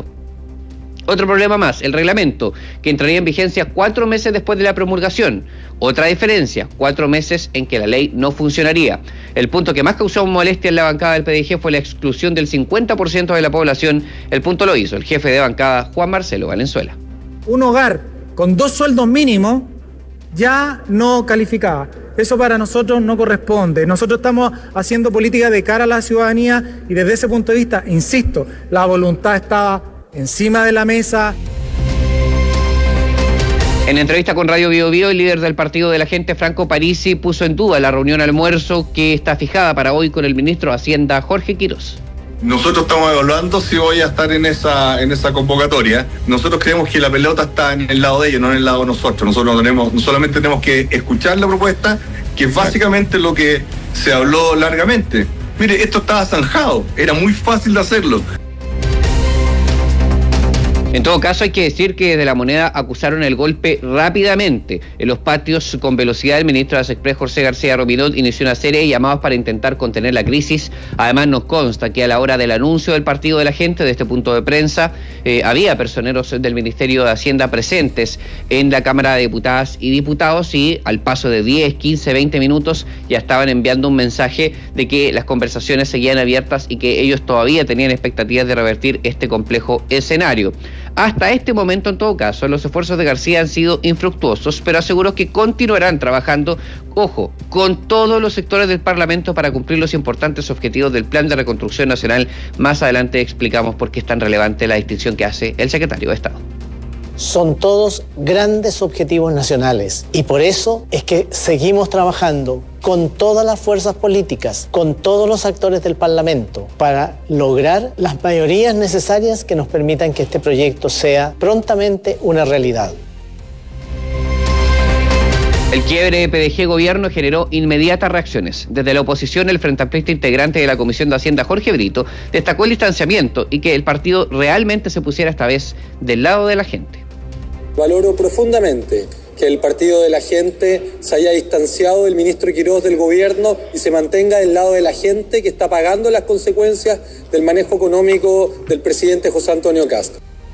Otro problema más, el reglamento, que entraría en vigencia cuatro meses después de la promulgación. Otra diferencia, cuatro meses en que la ley no funcionaría. El punto que más causó molestia en la bancada del P D G fue la exclusión del cincuenta por ciento de la población. El punto lo hizo el jefe de bancada, Juan Marcelo Valenzuela. Un hogar con dos sueldos mínimos ya no calificaba. Eso para nosotros no corresponde. Nosotros estamos haciendo política de cara a la ciudadanía y desde ese punto de vista, insisto, la voluntad estaba encima de la mesa. En entrevista con Radio Bio Bio, el líder del Partido de la Gente, Franco Parisi, puso en duda la reunión almuerzo que está fijada para hoy con el ministro de Hacienda, Jorge Quirós. Nosotros estamos evaluando si voy a estar en esa en esa convocatoria. Nosotros creemos que la pelota está en el lado de ellos, no en el lado de nosotros. Nosotros no tenemos, no solamente tenemos que escuchar la propuesta, que es básicamente lo que se habló largamente. Mire, esto estaba zanjado, era muy fácil de hacerlo. En todo caso, hay que decir que desde La Moneda acusaron el golpe rápidamente. En los patios con velocidad, el ministro de las Express, José García Rominot, inició una serie de llamados para intentar contener la crisis. Además, nos consta que a la hora del anuncio del Partido de la Gente, de este punto de prensa, eh, había personeros del Ministerio de Hacienda presentes en la Cámara de Diputadas y Diputados y al paso de diez, quince, veinte minutos ya estaban enviando un mensaje de que las conversaciones seguían abiertas y que ellos todavía tenían expectativas de revertir este complejo escenario. Hasta este momento, en todo caso, los esfuerzos de García han sido infructuosos, pero aseguró que continuarán trabajando, ojo, con todos los sectores del Parlamento para cumplir los importantes objetivos del Plan de Reconstrucción Nacional. Más adelante explicamos por qué es tan relevante la distinción que hace el secretario de Estado. Son todos grandes objetivos nacionales y por eso es que seguimos trabajando con todas las fuerzas políticas, con todos los actores del Parlamento, para lograr las mayorías necesarias que nos permitan que este proyecto sea prontamente una realidad. El quiebre P D G-Gobierno generó inmediatas reacciones. Desde la oposición, el Frente Amplista integrante de la Comisión de Hacienda, Jorge Brito, destacó el distanciamiento y que el partido realmente se pusiera esta vez del lado de la gente. Valoro profundamente que el partido de la gente se haya distanciado del ministro Quirós del gobierno y se mantenga del lado de la gente que está pagando las consecuencias del manejo económico del presidente José Antonio Kast.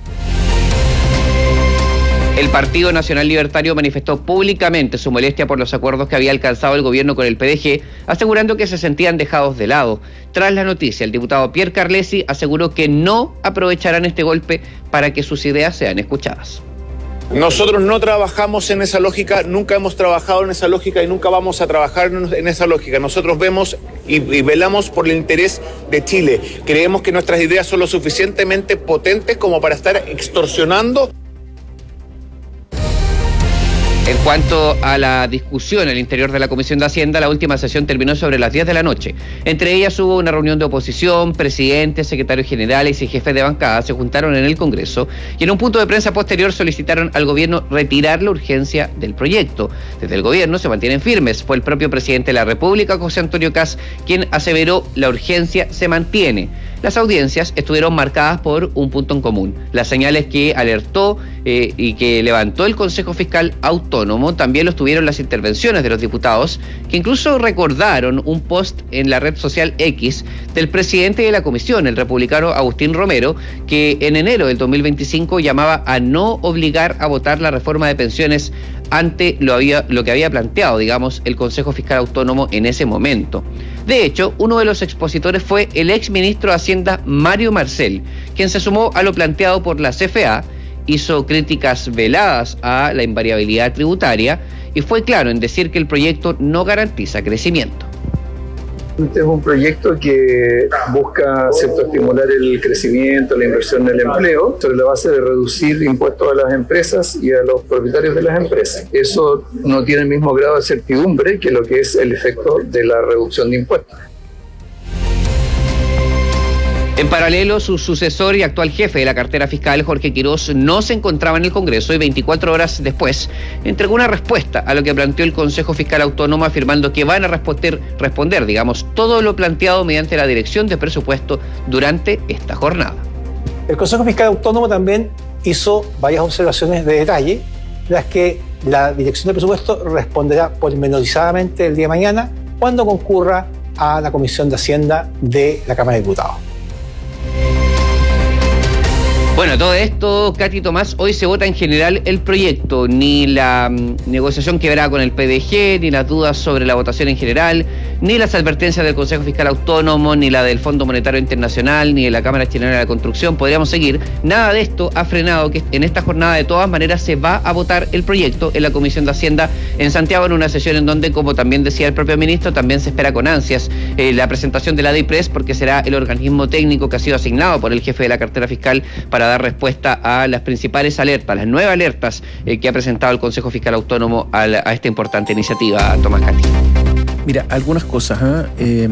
El Partido Nacional Libertario manifestó públicamente su molestia por los acuerdos que había alcanzado el gobierno con el P D G, asegurando que se sentían dejados de lado. Tras la noticia, el diputado Pierre Carlesi aseguró que no aprovecharán este golpe para que sus ideas sean escuchadas. Nosotros no trabajamos en esa lógica, nunca hemos trabajado en esa lógica y nunca vamos a trabajar en esa lógica. Nosotros vemos y, y velamos por el interés de Chile. Creemos que nuestras ideas son lo suficientemente potentes como para estar extorsionando. En cuanto a la discusión al interior de la Comisión de Hacienda, la última sesión terminó sobre las diez de la noche. Entre ellas hubo una reunión de oposición, presidentes, secretarios generales y jefes de bancada se juntaron en el Congreso y en un punto de prensa posterior solicitaron al gobierno retirar la urgencia del proyecto. Desde el gobierno se mantienen firmes. Fue el propio presidente de la República, José Antonio Kast, quien aseveró la urgencia se mantiene. Las audiencias estuvieron marcadas por un punto en común: las señales que alertó eh, y que levantó el Consejo Fiscal Autónomo. También lo estuvieron las intervenciones de los diputados, que incluso recordaron un post en la red social X del presidente de la comisión, el republicano Agustín Romero, que en enero del dos mil veinticinco llamaba a no obligar a votar la reforma de pensiones ante lo, había, lo que había planteado, digamos, el Consejo Fiscal Autónomo en ese momento. De hecho, uno de los expositores fue el exministro de Hacienda, Mario Marcel, quien se sumó a lo planteado por la C F A, hizo críticas veladas a la invariabilidad tributaria y fue claro en decir que el proyecto no garantiza crecimiento. Este es un proyecto que busca, ¿cierto?, estimular el crecimiento, la inversión en el empleo, sobre la base de reducir impuestos a las empresas y a los propietarios de las empresas. Eso no tiene el mismo grado de certidumbre que lo que es el efecto de la reducción de impuestos. En paralelo, su sucesor y actual jefe de la cartera fiscal, Jorge Quirós, no se encontraba en el Congreso y veinticuatro horas después entregó una respuesta a lo que planteó el Consejo Fiscal Autónomo, afirmando que van a responder, responder, digamos, todo lo planteado mediante la Dirección de Presupuesto durante esta jornada. El Consejo Fiscal Autónomo también hizo varias observaciones de detalle, las que la Dirección de Presupuesto responderá pormenorizadamente el día de mañana cuando concurra a la Comisión de Hacienda de la Cámara de Diputados. Bueno, todo esto, Katy Tomás, hoy se vota en general el proyecto, ni la um, negociación quebrada con el P D G, ni las dudas sobre la votación en general, ni las advertencias del Consejo Fiscal Autónomo, ni la del Fondo Monetario Internacional, ni de la Cámara Chilena de la Construcción. Podríamos seguir. Nada de esto ha frenado que en esta jornada de todas maneras se va a votar el proyecto en la Comisión de Hacienda en Santiago, en una sesión en donde, como también decía el propio ministro, también se espera con ansias eh, la presentación de la DIPRES, porque será el organismo técnico que ha sido asignado por el jefe de la cartera fiscal para dar respuesta a las principales alertas, las nueve alertas eh, que ha presentado el Consejo Fiscal Autónomo a, la, a esta importante iniciativa, Tomás Katy. Mira, algunas cosas. ¿eh? Eh,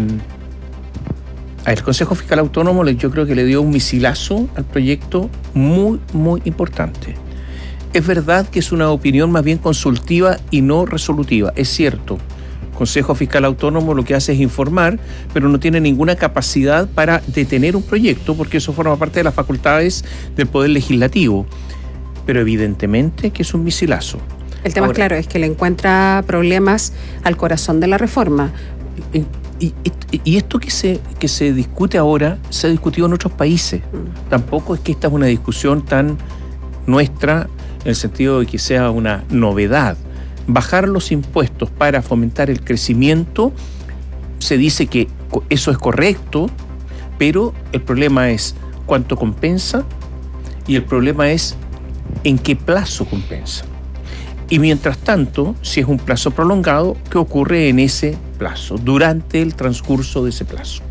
el Consejo Fiscal Autónomo yo creo que le dio un misilazo al proyecto muy, muy importante. Es verdad que es una opinión más bien consultiva y no resolutiva, es cierto. Consejo Fiscal Autónomo lo que hace es informar, pero no tiene ninguna capacidad para detener un proyecto, porque eso forma parte de las facultades del Poder Legislativo. Pero evidentemente que es un misilazo. El tema, Ahora, claro, es que le encuentra problemas al corazón de la reforma. Y, y, y esto que se, que se discute ahora se ha discutido en otros países. Mm. Tampoco es que esta es una discusión tan nuestra, en el sentido de que sea una novedad. Bajar los impuestos para fomentar el crecimiento, se dice que eso es correcto, pero el problema es cuánto compensa y el problema es en qué plazo compensa. Y mientras tanto, si es un plazo prolongado, ¿qué ocurre en ese plazo, durante el transcurso de ese plazo?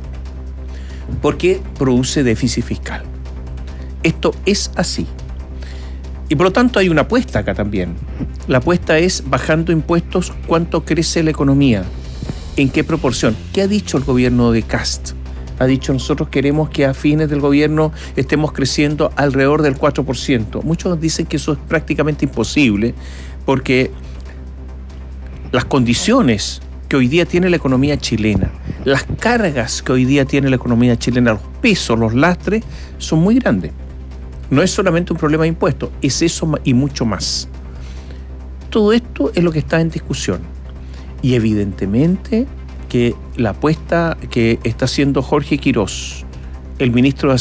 Porque produce déficit fiscal. Esto es así. Y por lo tanto hay una apuesta acá también. La apuesta es, bajando impuestos, ¿cuánto crece la economía? ¿En qué proporción? ¿Qué ha dicho el gobierno de Kast? Ha dicho, nosotros queremos que a fines del gobierno estemos creciendo alrededor del cuatro por ciento. Muchos dicen que eso es prácticamente imposible, porque las condiciones que hoy día tiene la economía chilena, las cargas que hoy día tiene la economía chilena, los pesos, los lastres, son muy grandes. No es solamente un problema de impuestos, es eso y mucho más. Todo esto es lo que está en discusión. Y evidentemente que la apuesta que está haciendo Jorge Quirós, el ministro de